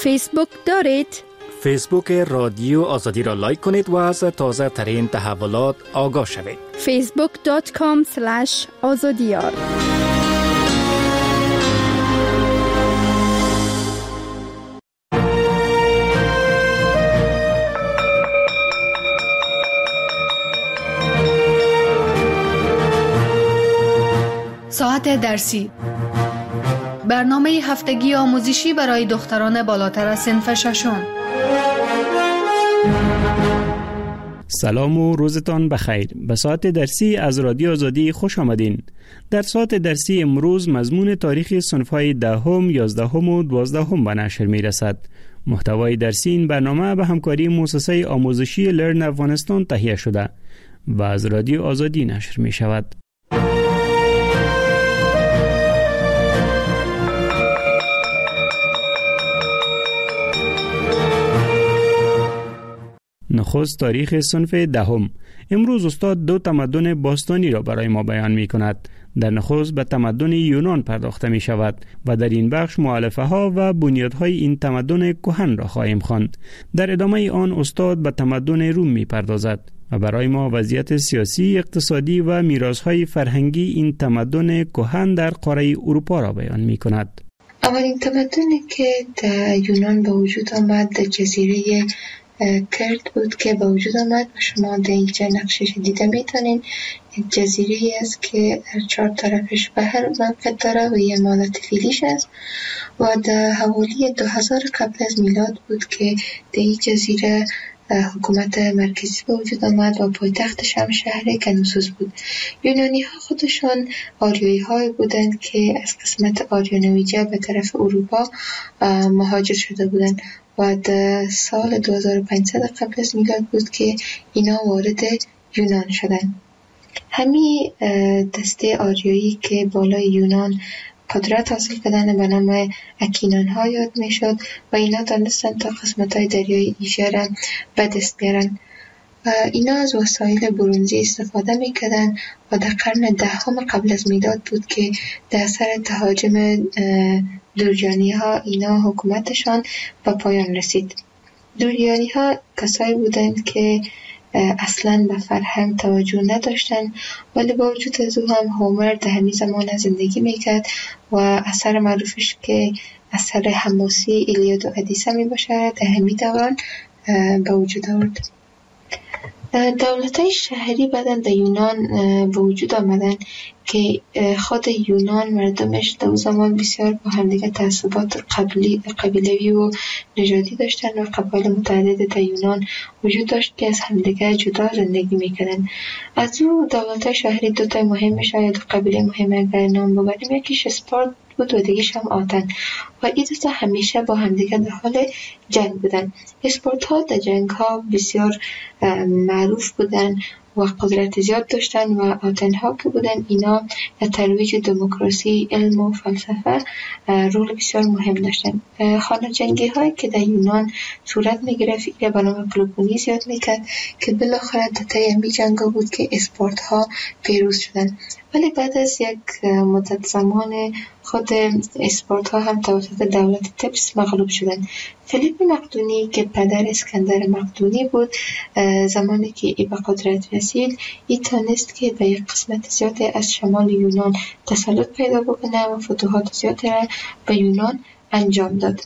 فیسبوک دارید؟ فیسبوک رادیو آزادی را لایک کنید و از تازه ترین تحولات آگاه شوید. facebook.com/azadiyar. ساعت درسی، برنامه هفتگی آموزشی برای دختران بالاتر از صنف ششم. سلام و روزتان بخیر. به ساعت درسی از رادیو آزادی خوش آمدین. در ساعت درسی امروز مضمون تاریخ صنف‌های 10ام، 11ام و 12ام به نشر می‌رسد. محتوای درسی این برنامه به همکاری مؤسسه آموزشی لرن افغانستان تهیه شده و از رادیو آزادی نشر می‌شود. نخست تاریخ صنف 10م. امروز استاد دو تمدن باستانی را برای ما بیان می کند. در نخست به تمدن یونان پرداخته می شود و در این بخش مؤلفه ها و بنیادهای این تمدن کهن را خواهیم خواند. در ادامه آن استاد به تمدن روم می پردازد و برای ما وضعیت سیاسی، اقتصادی و میراث‌های فرهنگی این تمدن کهن در قاره اروپا را بیان می کند. اولین تمدنی که در یونان به وجود آمد در جزیره کرد بود که به وجود آمد و شما در اینجا نقشش دیده میتونین. یک جزیره است که در 4 طرفش بحر موقع داره و یه مالت فیلیش است و در حوالی 2000 قبل از میلاد بود که در این جزیره حکومت مرکزی به وجود آمد و پایتختش هم شهر کنوسوس بود. یونانی ها خودشان آریایی های بودند که از قسمت آریانویجه به طرف اروپا مهاجر شده بودند و در سال 2500 قبل از میلاد بود که اینا وارد یونان شدند. همین دسته آریایی که بالای یونان قدرت حاصل کردن به نام اکینان ها یاد می شد و اینا دانستن تا قسمت های دریای ایژه را به دست بیارن. اینا از وسایل برنزی استفاده می کردن و در قرن 10 قبل از میلاد بود که در اثر تهاجم دوریانی ها اینا حکومتشان به پایان رسید. دوریانی ها کسایی بودند که اصلا به فرهنگ توجه نداشتن، ولی با وجود از او هم هومر در همین زمان زندگی میکرد و اثر معروفش که اثر حماسی ایلیاد و ادیسه می باشه در همین دوران به وجود آورد. دولت‌های شهری بعداً در یونان به وجود آمدن که خود یونان مردمش در زمان بسیار با همدیگه تعصبات قبیلوی و نژادی داشتن و قبایل متعدد در یونان وجود داشت که از همدیگه جدا زندگی میکردن. از او دولت‌های شهری دو تا مهم شاید قبیله مهم اگر نام ببریم، یکیش اسپارت بود و دیگه‌ش هم آتن و این دو تا همیشه با همدیگه در حال جنگ بودن. اسپارت ها در جنگ ها بسیار معروف بودن و قدرت زیاد داشتن و آتن ها که بودن اینا در ترویج دموکراسی، علم و فلسفه رول بسیار مهم داشتن. خانه جنگی هایی که در یونان صورت می گرفت ایره به نام پلوپونیز یاد می کرد که بالاخره در طی همین جنگ بود که اسپارت ها پیروز شدن. ولی بعد از یک مدت زمان خود اسپارت ها هم توسط دولت تبس مغلوب شدن. فیلیپ مقدونی که پدر اسکندر مقدونی بود، زمانی که ای به قدرت رسید ای تانست که به یک قسمت زیاد از شمال یونان تسلط پیدا بکنه و فتوحات زیاد را به یونان انجام داد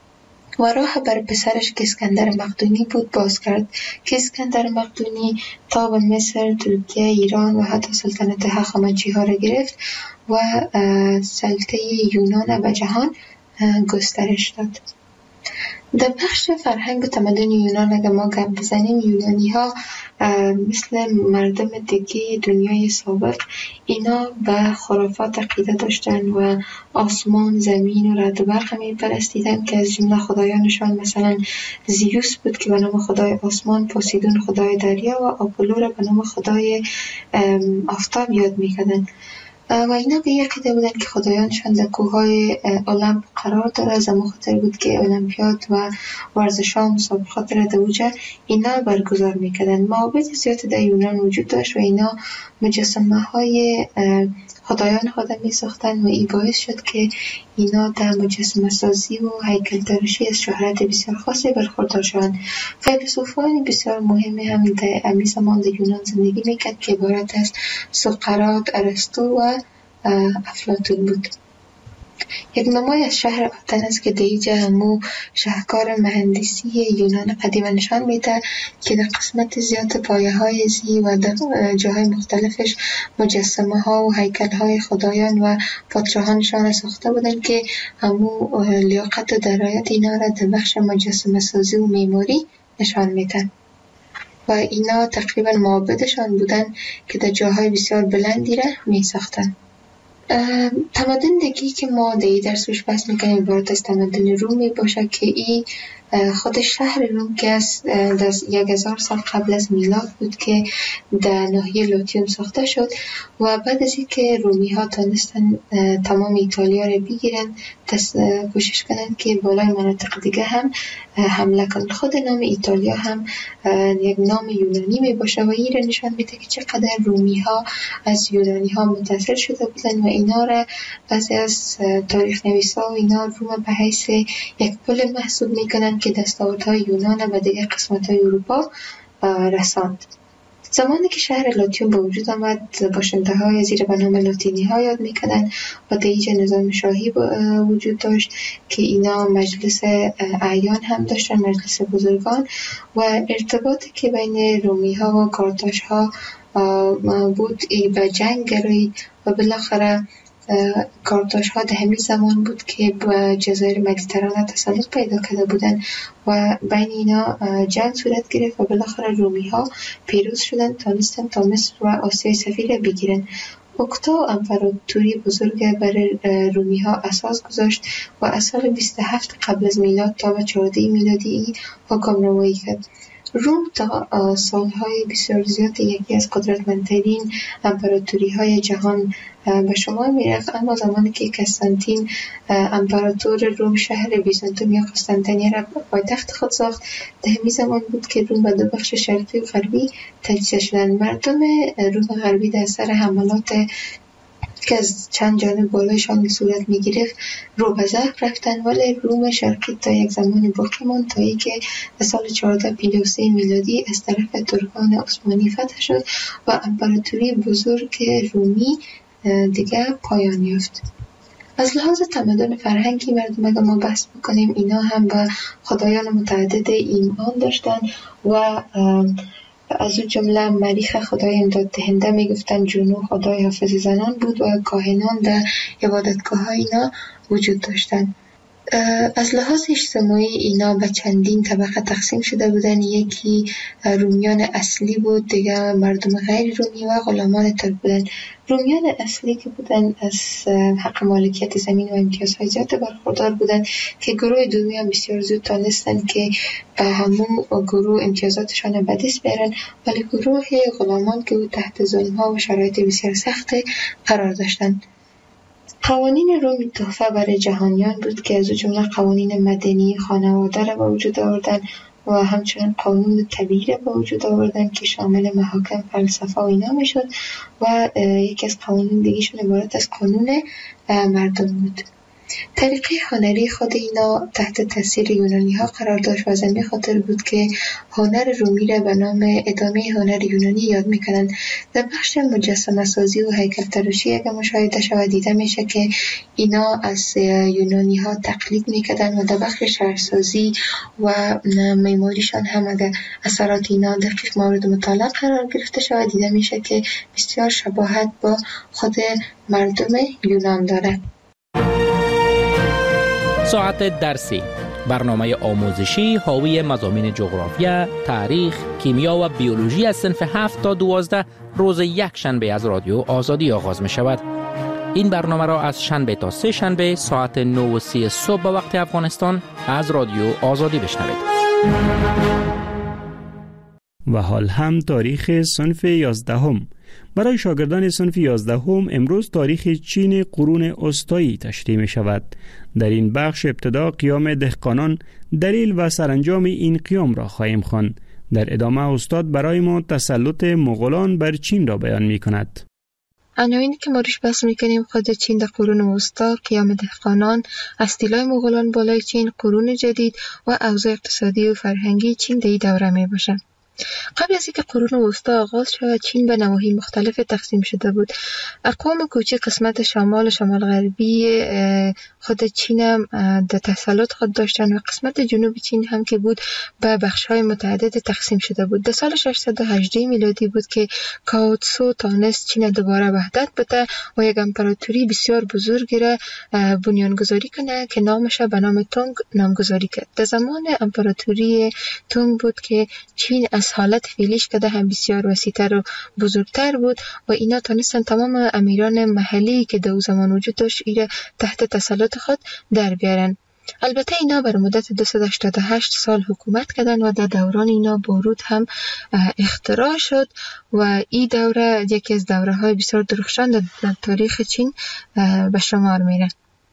و راه بر پسرش که اسکندر مقدونی بود باز کرد که اسکندر مقدونی تا به مصر، ترکیه، ایران و حتی سلطنت هخامنشی ها را گرفت و سلطه یونان به جهان گسترش داد. در بخش فرهنگ و تمدن یونان اگر ما گپ بزنیم، یونانی ها مثل مردم دیگه دنیای سابق اینا به خرافات عقیده داشتن و آسمان، زمین و رعد و برق می پرستیدن که از جمله خدایانشان مثلا زیوس بود که به نام خدای آسمان، پوسیدون خدای دریا و آپولو را به نام خدای آفتاب یاد می کردن. و اینا به یک عقیده بودن که خدایانشان در کوههای المپ قرار داره. زمان خاطر بود که المپیاد و ورزش‌ها و مسابقات را در اوجه اینا برگزار میکردن. معابد زیاد در یونان وجود داشت و اینا مجسمه های خدایان خود می ساختن و این باعث شد که اینا در مجسمه سازی و هیکل تراشی از شهرت بسیار خاصی برخوردار شدند. فیلسوفان بسیار مهمی هم در امی زمان در یونان زندگی میکرد که عبارت از سقراط، ارسطو و افلاطون بود. یک نمای از شهر آتن است که دیجا همو شهکار مهندسی یونان قدیم نشان میده که در قسمت زیاد پایه های زی و در جاهای مختلفش مجسمه ها و هیکل های خدایان و پادشاهانشان ساخته بودند که همو لیاقت و درایت اینا را در بخش مجسمه سازی و معماری نشان میدن و اینا تقریبا معابدشان بودن که در جاهای بسیار بلندی را می ساختن. تمدن دیگی که ما در این درس روش بحث میکنیم عبارت از تمدن روم می باشه که این خود شهر روم که از 1000 سال قبل از میلاد بود که در ناحیه لاتیوم ساخته شد و بعد از اینکه رومی ها تونستن تمام ایتالیا رو بگیرن کوشش کنن که بالای مناطق دیگه هم حمله کنن. خود نام ایتالیا هم یک نام یونانی می باشه و این رو نشان میده که چقدر رومی ها از یونانی ها متاثر شده بودن و اینا را بعضی از تاریخ نویسا و اینا روم به حیث یک پل محسوب میکنن که دستاوردهای یونان و دیگر قسمت‌های اروپا رساند. زمانی که شهر لاتیوم به وجود آمد باشنده‌های زیر به نام لاتینی‌ها یاد می‌کردند و در اینجا نظام شاهی وجود داشت که اینا مجلس اعیان هم داشتن، مجلس بزرگان و ارتباطی که بین رومی‌ها و کارتاژها بود به جنگ گرایید و بالاخره کارتاژها در همین زمان بود که به جزایر مدیترانه تسلط پیدا کرده بودند و بین اینا جنگ صورت گرفت و بالاخره رومی‌ها پیروز شدند، تونستن تا مصر و آسیای صغیر بگیرن. اوکتا امپراتوری بزرگ برای رومی‌ها اساس گذاشت و از سال 27 قبل از میلاد تا به 14 میلادی حکمرانی کرد. روم تا سالهای بسیار زیاد یکی از قدرتمندترین امپراتوری‌های جهان به شما میرفت، اما زمانی که قسطنطین امپراتور روم شهر بیزانتوم یا قسطنطنیه را پایتخت خود ساخت، در همین زمان بود که روم به دو بخش شرقی و غربی تجزیه شدند. مردم روم غربی در اثر حملات که از چند جانب بالایشان صورت می‌گرفت رو به ضعف رفتن، ولی روم شرقی تا یک زمان باقی ماند تا اینکه در سال 1453 میلادی از طرف ترکان عثمانی فتح شد و امپراتوری بزرگ رومی دیگه پایان یافت. از لحاظ تمدن فرهنگی مردم اگه ما بحث بکنیم اینا هم به خدایان متعدد ایمان داشتن و از اون جمله مریخ خدای امداد دهنده میگفتن، جونو خدای حافظ زنان بود و کاهنان در عبادتگاه ها اینا وجود داشتن. از لحاظ اجتماعی اینا به چندین طبقه تقسیم شده بودن. یکی رومیان اصلی بود، دیگه مردم غیر رومی و غلامان ترک بودن. رومیان اصلی که بودن از حق مالکیت زمین و امتیازهای زیاد برخوردار بودن که گروه دومی هم بسیار زود تانستن که به همون گروه امتیازاتشان به دست بیارن، ولی گروه غلامان که بود تحت ظلم‌ها و شرایط بسیار سخت قرار داشتن. قوانین روم تحفه برای جهانیان بود که از جمله قوانین مدنی خانواده را به وجود آوردن و همچنین قانون طبیعی را به وجود آوردن که شامل محاکم، فلسفه و اینا میشد و یکی از قوانین دیگه‌شون عبارت از قانون مردم بود. طریقه هنری خود اینا تحت تاثیر یونانی ها قرار داشت و زمین خاطر بود که هنر رومی را به نام ادامه هنر یونانی یاد میکنن. در بخش مجسمه سازی و هیکل تراشی اگر مشاهده شود دیده میشه که اینا از یونانی ها تقلید میکردن و در بخش شهرسازی و معماریشان هم اگر اثرات اینا دقیق مورد مطالعه قرار گرفته شود دیده میشه که بسیار شباهت با خود مردم یونان داره. ساعت درسی، برنامه آموزشی حاوی مضامین جغرافیا، تاریخ، کیمیا و بیولوژی از صنف 7 تا 12 روز یک شنبه از رادیو آزادی آغاز می شود. این برنامه را از شنبه تا سه شنبه ساعت 9:30 صبح به وقت افغانستان از رادیو آزادی بشنوید. و حال هم تاریخ صنف 11. برای شاگردان صنف 11 امروز تاریخ چین قرون وسطایی تشریح می شود. در این بخش ابتدا قیام دهقانان، دلیل و سرانجام این قیام را خواهیم خواند. در ادامه استاد برای ما تسلط مغولان بر چین را بیان می کند. عناوینی که ما روش بحث میکنیم خود چین در قرون وسطا، قیام دهقانان، استیلای مغولان بالای چین، قرون جدید و اوضاع اقتصادی و فرهنگی چین در این دوره می باشه. قبل از اینکه قرون وسطا آغاز شود چین به نواحی مختلف تقسیم شده بود. اقوام کوچک قسمت شمال و شمال غربی خود چین هم در تسلط خود داشتن و قسمت جنوب چین هم که بود به بخش‌های متعدد تقسیم شده بود. در سال 618 میلادی بود که کاو تسو تانست چین دوباره وحدت بده و یک امپراتوری بسیار بزرگی را بنیانگذاری کنه که نامش به نام تونگ نامگذاری کرد. در زمان امپراتوری تونگ بود که چین از حالت فعلیش که هم بسیار وسیع‌تر و بزرگتر بود و اینا تانستن تمام امیران محلی که در زمان وجود داشت ایره تحت تسلط خود در بیارن. البته اینا بر مدت 288 سال حکومت کردن و در دوران اینا باروت هم اختراع شد و این دوره یکی از دوره های بسیار درخشان در تاریخ چین به شمار میره.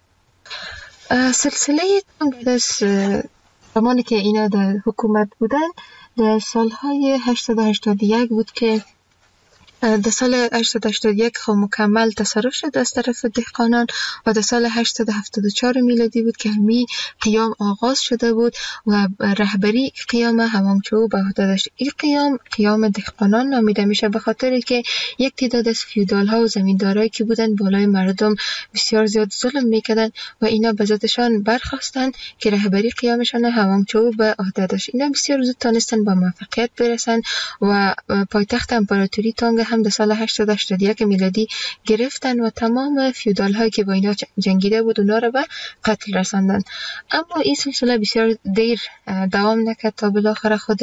سلسله بعد از زمانی که اینا در حکومت بودن در سالهای 881 بود که در سال 881 خب مکمل تصرف شد از طرف دهقانان و در سال 874 میلادی بود که همی قیام آغاز شده بود و رهبری قیام هوانگچو به عهده داشت. این قیام دهقانان نامیده میشه به خاطر که یک تعداد از فیودال ها و زمیندارایی که بودن بالای مردم بسیار زیاد ظلم میکردن و اینا به ذاتشان برخواستن که رهبری قیامشان هوانگچو به عهده داشت. اینا بسیار زود تانستن با موفقیت برسن و پایتخت امپراتوری تانگ هم در سال 881 میلادی گرفتن و تمام فیودال هایی که با اینا جنگیده بود اونا رو به قتل رساندن. اما این سلسله بسیار دیر دوام نکرد تا بالاخره خود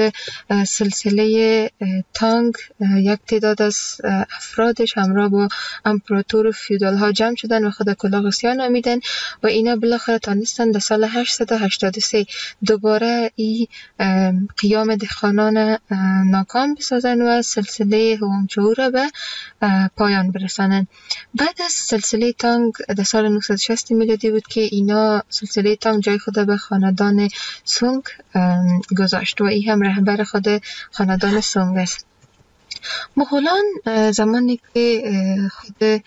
سلسله تانگ یک تعداد از افرادش همراه با امپراتور و فیودال ها جمع شدن و خود کلاغسیا نامیدن و اینا بالاخره تانستن در سال 883 دوباره این قیام دهقانان ناکام بسازن و سلسله هوانگچو را به پایان برسانند. بعد از سلسله تانگ در سال 960 میلادی بود که اینا سلسله تانگ جای خود به خاندان سونگ گذاشت و این هم رهبر خود خاندان سونگ است. مغولان زمانی که خود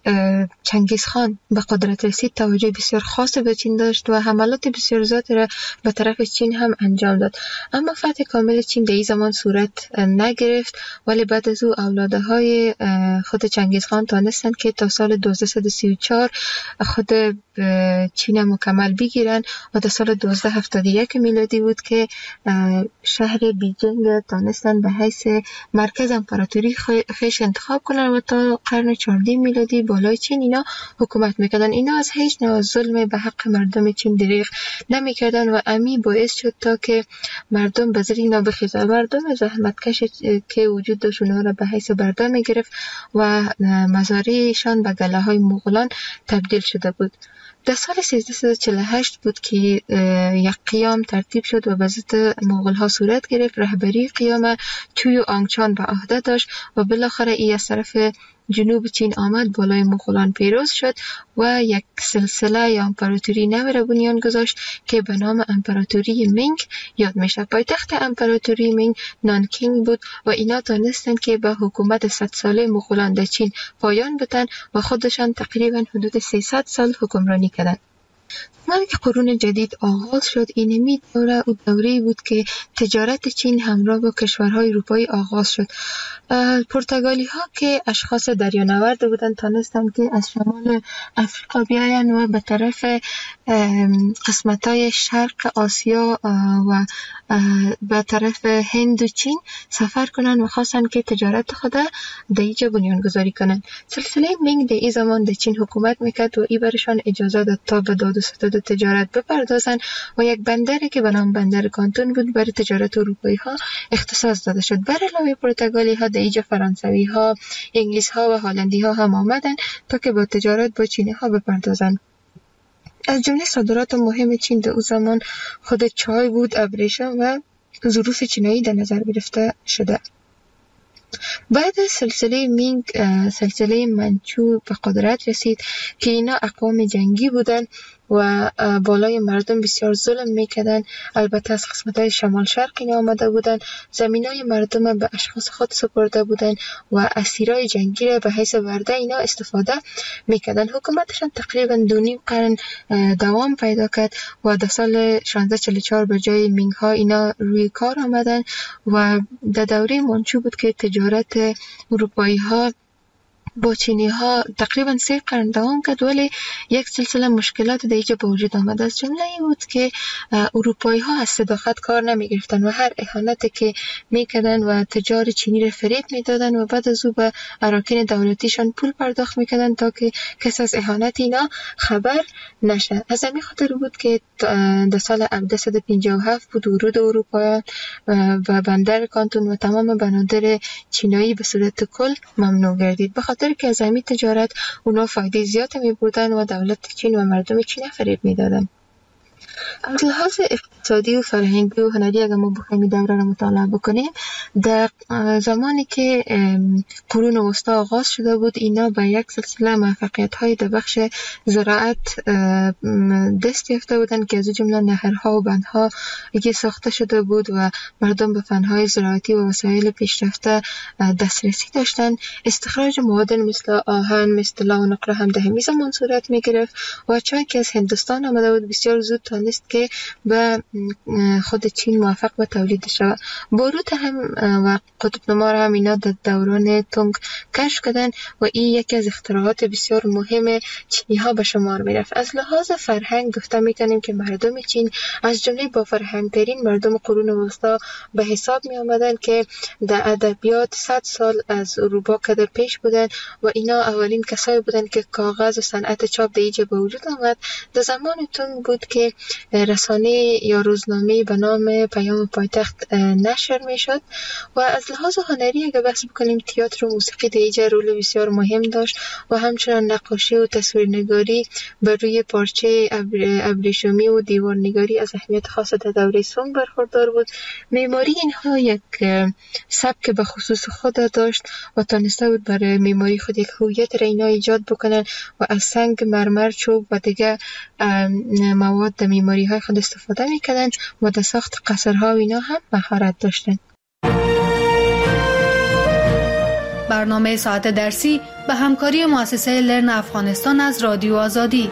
چنگیز خان به قدرت رسید توجه بسیار خاص به چین داشت و حملات بسیار زیادی را به طرف چین هم انجام داد. اما فتح کامل چین در این زمان صورت نگرفت، ولی بعد از او اولادهای خود چنگیز خان تانستن که تا سال 1234 خود چین مکمل بگیرن و در سال 1271 میلادی بود که شهر بیجینگ تانستن به حیث مرکز امپراتوری خیش انتخاب کنن و تا قرن 14 میلادی بالای چین اینا حکومت میکردن. اینا از هیچ نوع ظلم به حق مردم چین دریغ نمیکردن و امی باعث شد تا که مردم به زیر اینا بخیزن. مردم زحمتکش که وجود داشت اونها را به حیث برده میگرفت و مزارعشان به گله های مغولان تبدیل شده بود. در سال 1348 بود که یک قیام ترتیب شد و به ضد مغول ها صورت گرفت. رهبری قیام چوی آنگچان به عهده داشت و بالاخره ای از طرف جنوب چین آمد بالای مغولان پیروز شد و یک سلسله یا امپراتوری نو را بنیان گذاشت که به نام امپراتوری مینگ یاد میشه. پایتخت امپراتوری مینگ نانکینگ بود و اینا تانستن که به حکومت 100 ساله مغولان در چین پایان بدن و خودشان تقریبا حدود 300 سال حکمرانی کردند. زمانی که قرون جدید آغاز شد اینمی دوره او دوره‌ای بود که تجارت چین همراه با کشورهای اروپایی آغاز شد. پرتغالی ها که اشخاص دریانورد بودند تانستند که از شمال افریقا بیاین و به طرف قسمت‌های شرق آسیا و به طرف هند و چین سفر کنند و خواستند که تجارت خود در اینجا بنیانگذاری کنند. سلسله مینگ در این زمان در چین حکومت میکرد و این برشان اجازه داد تا به داد و ستد تجارت بپردازند و یک بندری که به نام بندر کانتون بود برای تجارت اروپایی ها اختصاص داده شد. بر علاوه پرتغالی ها در اینجا فرانسوی ها، انگلیس ها و هلندی ها هم آمدند تا که با تجارت با چینی ها بپردازند. از جمله صادرات مهم چین در اون زمان خود چای بود، ابریشم و ظروف چینایی در نظر گرفته شده. بعد از سلسله مینگ سلسله منچو به قدرت رسید که اینا اقوام جنگی بودن و بالای مردم بسیار ظلم میکردن. البته از قسمت‌های شمال شرق اینا آمده بودن، زمینای مردم به اشخاص خود سپرده بودن و اسیرای جنگی را به حیث ورده اینا استفاده میکردن. حکومتشان تقریبا 2.5 قرن دوام پیدا کرد و در سال 1644 به جای مینگ ها اینا روی کار آمدن و در دوره منچو بود که تجارت اروپایی ها با چینی ها تقریبا 3 قرن دوام کرد، ولی یک سلسله مشکلات در اینجا به وجود آمد. از جمله این بود که اروپایی ها از صداقت کار نمی گرفتن و هر اهانتی که میکردن و تجار چینی را فریب میدادن و بعد از او به اراکین دولتیشان پول پرداخت میکردن تا که کس از اهانت اینا خبر نشه. از همین خاطر بود که در سال 1757 بود ورود اروپایان و بندر کانتون و تمام بنادر چینایی به صورت کل ممنوع گردید، به خاطر که از همین تجارت اونا فایده زیاد می بردن و دولت چین و مردم چین فریب می دادن. از لحاظ اقتصادی و فرهنگی و هنری اگر ما بخوایم این دوره را مطالعه بکنیم، در زمانی که قرون وسطا آغاز شده بود اینا به یک سلسله موفقیت‌های در بخش زراعت دست یافته بودند که از جمله نهرها و بندها که ساخته شده بود و مردم به فن‌های زراعتی و وسایل پیشرفته دسترسی داشتند. استخراج معادن مثل آهن، مثل طلا و نقره هم در همین زمان صورت می‌گرفت و چون که از هندوستان آمده بود بسیار زود تانست که به خود چین موفق به تولید شود. باروت هم و قطب‌نما هم اینا در دوران تونگ کشف کردن و این یکی از اختراعات بسیار مهم چینی ها به شمار می رفت. از لحاظ فرهنگ گفته می کنیم که مردم چین از جمله با فرهنگ‌ترین مردم قرون وسطا به حساب می آمدن که در ادبیات 100 سال از اروپا قدر پیش بودن و اینا اولین کسایی بودن که کاغذ و صنعت چاپ در اینجا به وجود آمد. در زمان تونگ بود که رسانه یا روزنامه به نام پیام پایتخت نشر می شد. و از لحاظ هنری اگر بحث بکنیم تئاتر و موسیقی در اینجا رول بسیار مهم داشت و همچنان نقاشی و تصویرنگاری بر روی پارچه ابریشمی و دیوارنگاری از اهمیت خاص در دوره سونگ برخوردار بود. معماری اینها یک سبک به خصوص خود داشت و تانسته بود برای معماری خود یک هویت را اینا ایجاد بکنن و از سنگ، مرمر، چوب و دیگه مواد در معماری های خود استفاده میکردن و در ساخت قصرها و اینا هم مهارت داشتن. برنامه ساعت درسی به همکاری مؤسسه لرن افغانستان از رادیو آزادی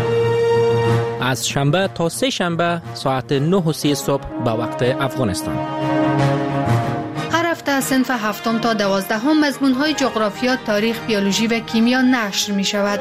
از شنبه تا سه شنبه ساعت 9:30 صبح به وقت افغانستان. هر هفته از صنف 7 تا 12 مضمون‌های جغرافیا، تاریخ، بیولوژی و کیمیا نشر می‌شود.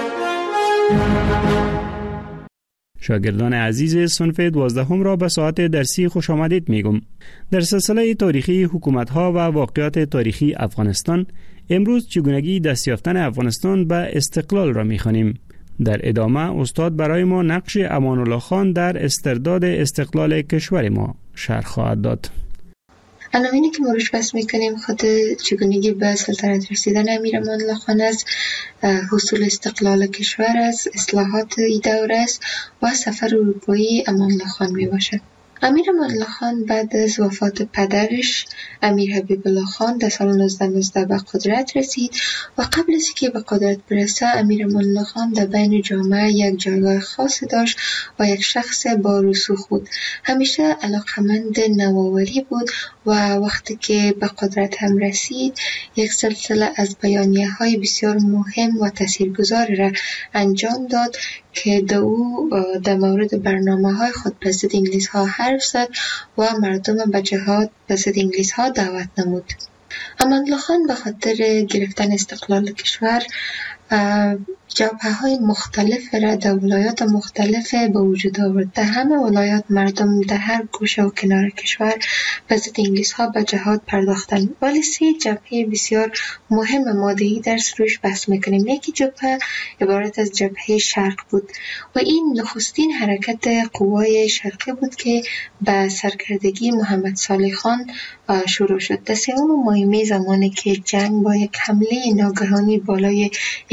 شاگردان عزیز صنف 12 را به ساعت درسی خوش آمدید میگم. در سلسله تاریخی حکومت‌ها و واقعات تاریخی افغانستان امروز چگونگی دستیافتن افغانستان به استقلال را می‌خوانیم. در ادامه استاد برای ما نقش امان الله خان در استرداد استقلال کشور ما شرح خواهد داد. عناوینی که ما روش بحث میکنیم خود چگونگی به سلطنت رسیدن امیر امان الله خان است، حصول استقلال کشور است، اصلاحات این دوره است و سفر اروپایی امان الله خان می باشد. امیر امان الله خان بعد از وفات پدرش امیر حبیب الله خان در سال 1919 به قدرت رسید و قبل از اینکه به قدرت برسه امیر امان الله خان در بین جامعه یک جایگاه خاصی داشت و یک شخص با رسوخ بود. همیشه علاقمند نوآوری بود و وقتی که به قدرت هم رسید یک سلسله از بیانیه‌های بسیار مهم و تاثیرگذار را انجام داد که او در مورد برنامه‌های خود به ضد انگلیس‌ها حرف زد و مردم به جهاد به ضد انگلیس‌ها دعوت نمود. امان الله خان به خاطر گرفتن استقلال کشور جبهه‌های مختلف را در ولایات مختلف به وجود آورد. در همه ولایات مردم در هر گوشه و کنار کشور به ضد انگلیس‌ها به جهاد پرداختند. ولی 3 جبهه بسیار مهم ماده‌ای در روش بحث می‌کنیم. یکی جبهه عبارت از جبهه شرق بود و این نخستین حرکت قوای شرقی بود که به سرکردگی محمد صالح خان شروع شد. در 3 ماه می زمانی که جنگ با یک حمله ناگهانی بالای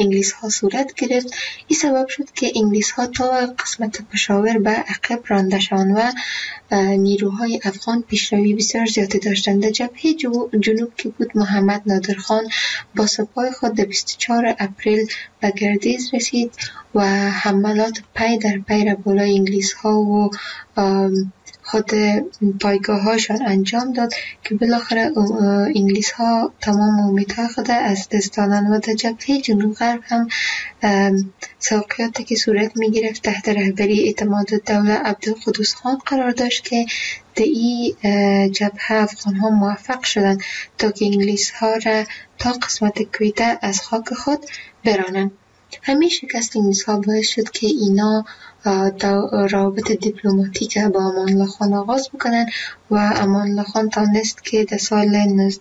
انگلیس ها صورت گرفت. این سبب شد که انگلیس ها تا قسمت پشاور به عقب رانده شدند و نیروهای افغان پیشروی بسیار زیادی داشتند. در جبهه جنوب که بود محمد نادرخان با سپاه خود در 24 اپریل به گردیز رسید و حملات پی در پی را بالای انگلیس ها و خود پایگاه هاشان انجام داد که بالاخره انگلیس ها تمام امیدها خود از دست دادند و در جبهه جنوب غرب هم توقیاتی که صورت می گرفت تحت رهبری اعتمادالدوله عبدالقدوس خان قرار داشت که در این جبهه افغان ها موفق شدند تا که انگلیس ها را تا قسمت کویته از خاک خود برانند. همین شکست انگلیس ها باعث شد که اینا روابط دیپلماتیک با امان الله خان آغاز بکنن و امان الله خان تانست که در سال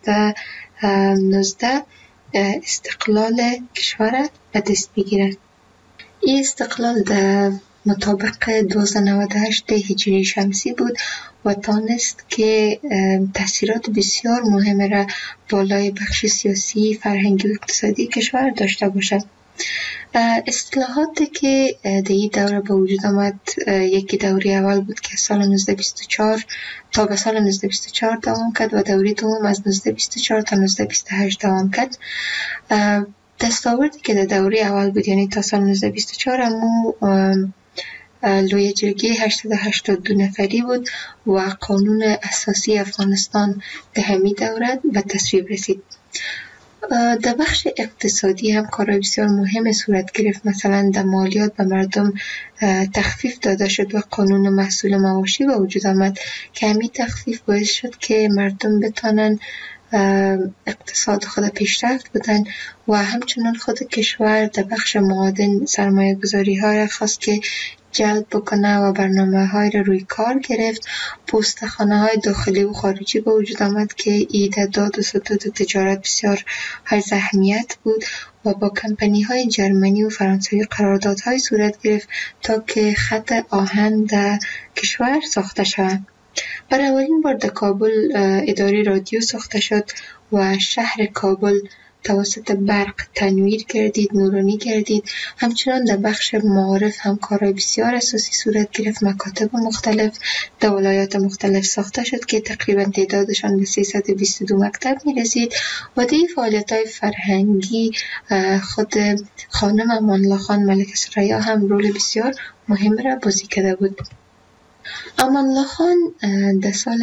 1919 استقلال کشور به دست بگیرد. این استقلال در مطابق 1298 هجری شمسی بود و تانست که تأثیرات بسیار مهم را بالای بخش سیاسی، فرهنگی و اقتصادی کشور داشته باشد. اصطلاحاتی که در این دوره به وجود آمد، یکی دوره اول بود که سال 1924 تا به سال 1924 دوام کرد و دوره دوم از 1924 تا 1928 دوام کرد. دستاوردی که در دوره اول بود یعنی تا سال 1924 امو لویه جرگه 882 نفری بود و قانون اساسی افغانستان در همین دوره به تصویب رسید. در بخش اقتصادی هم کارهای بسیار مهم صورت گرفت. مثلا در مالیات به مردم تخفیف داده شد و قانون محصول مواشی به وجود آمد که همین تخفیف باعث شد که مردم بتانن اقتصاد خود پیشرفت بدن و همچنان خود کشور در بخش معادن سرمایه گذاری ها را خواست که جلب بکنه و برنامه های را روی کار گرفت. پستخانه های داخلی و خارجی به وجود آمد که ایداد و ستود تجارت بسیار های اهمیت بود و با کمپانی های جرمنی و فرانسوی قراردادهای صورت گرفت تا که خط آهن در کشور ساخته شود. برای اولین بار در کابل اداره رادیو ساخته شد و شهر کابل توسط برق تنویر گردید، نورانی گردید. همچنان در بخش معارف هم کارهای بسیار اساسی صورت گرفت. مکاتب مختلف در ولایات مختلف ساخته شد که تقریبا تعدادشان به 322 مکتب می رسید و در فعالیت‌های فرهنگی خود خانم امان الله خان ملکه ثریا هم رول بسیار مهم را بازی کرده بود. امان الله خان در سال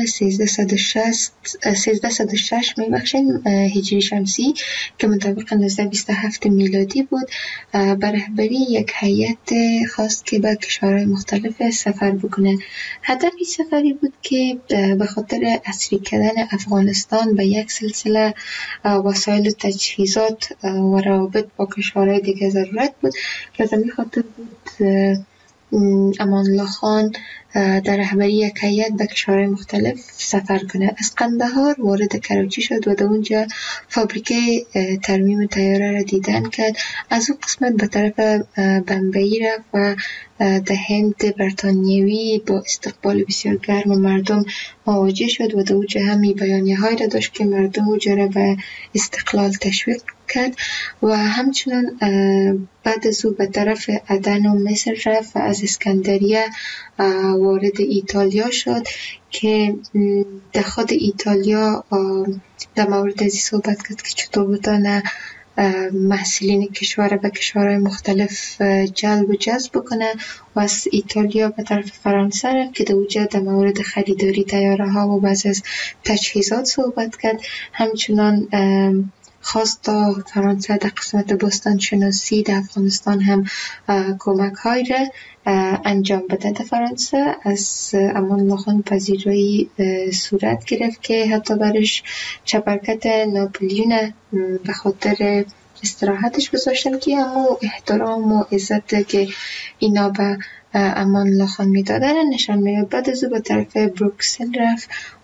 1306 هجری شمسی که مطابق 1927 میلادی بود بر رهبری یک هیئت خواست که به کشورهای مختلف سفر بکنه. هدف این سفری بود که به خاطر عصری کردن افغانستان به یک سلسله وسایل و تجهیزات و روابط با کشورهای دیگه ضرورت بود که از همین خاطر بود امان الله خان در رهبری یک هیئت به کشورهای مختلف سفر کنه. از قندهار وارد کراچی شد و در اونجا فابریکه ترمیم طیاره را دیدن کرد. از اون قسمت به طرف بمبئی رفت و در هند بریتانیوی با استقبال بسیار گرم مردم مواجه شد و در اونجا همی بیانیه های را داشت که مردم اونجا را به استقلال تشویق کرد و همچنان بعد از او به طرف عدن و مصر رفت و از اسکندریه وارد ایتالیا شد که در خود ایتالیا در مورد ازی صحبت کرد که چطور بتانه محصولین کشور به کشورهای مختلف جلب و جذب کنه و از ایتالیا به طرف فرانسه رفت که در اونجا در مورد خریداری طیاره ها و بعض از تجهیزات صحبت کرد. همچنان خواست تا فرانسه در قسمت باستان شناسی در افغانستان هم کمک های را انجام بده. در فرانسه از امان الله خان پذیرایی صورت گرفت که حتی برش چپرکت ناپلیون به خاطر استراحتش گذاشتن که همون احترام و عزت که اینا به امان الله خان میدادن نشان میداد. بعد از او به طرف بروکسل رفت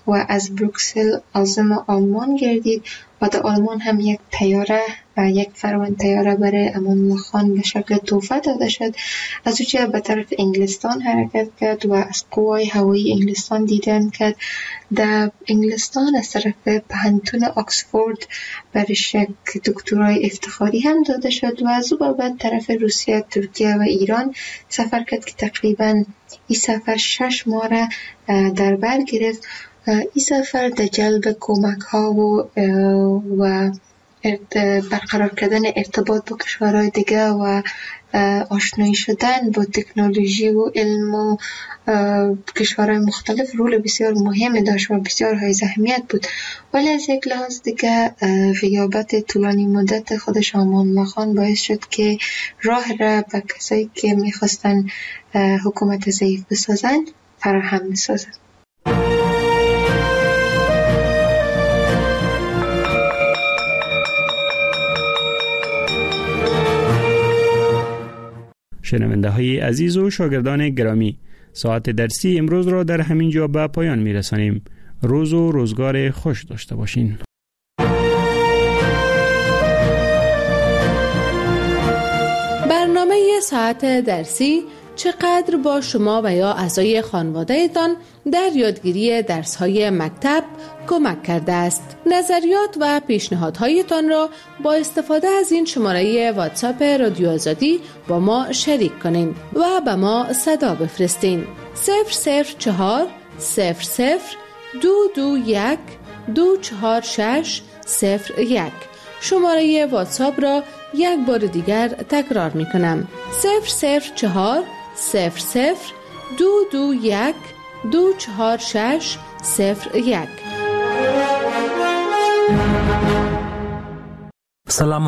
و از بروکسل عازم آلمان گردید و در آلمان هم یک فرمان طیاره برای امان الله خان به شکل تحفه داده شد. از اونجا به طرف انگلستان حرکت کرد و از قوای هوایی انگلستان دیدن کرد. در انگلستان از طرف پهنتون آکسفورد برش دکترای افتخاری هم داده شد و از او بعد طرف روسیه، ترکیه و ایران سفر کرد که تقریبا این سفر 6 ماه را در بر گرفت. این سفر در جلب کمک ها و برقرار کردن ارتباط با کشورهای دیگه و آشنایی شدن با تکنولوژی و علم و کشورهای مختلف رول بسیار مهم داشت و بسیار های اهمیت بود. ولی از یک لحاظ دیگه غیابت طولانی مدت خودش امان الله خان باعث شد که راه را به کسایی که میخواستن حکومت ضعیف بسازن فراهم بسازن. شنونده های عزیز و شاگردان گرامی، ساعت درسی امروز را در همین جا به پایان می رسانیم. روز و روزگار خوش داشته باشین. برنامه ساعت درسی چقدر با شما و یا اعضای خانواده‌تان در یادگیری درس‌های مکتب کمک کرده است. نظریات و پیشنهادهایتان را با استفاده از این شماره واتساپ رادیو آزادی با ما شریک کنین و به ما صدا بفرستین. 004 00 221 246 01. شماره واتساپ را یک بار دیگر تکرار می کنم. 004 00 221 246 01. سلام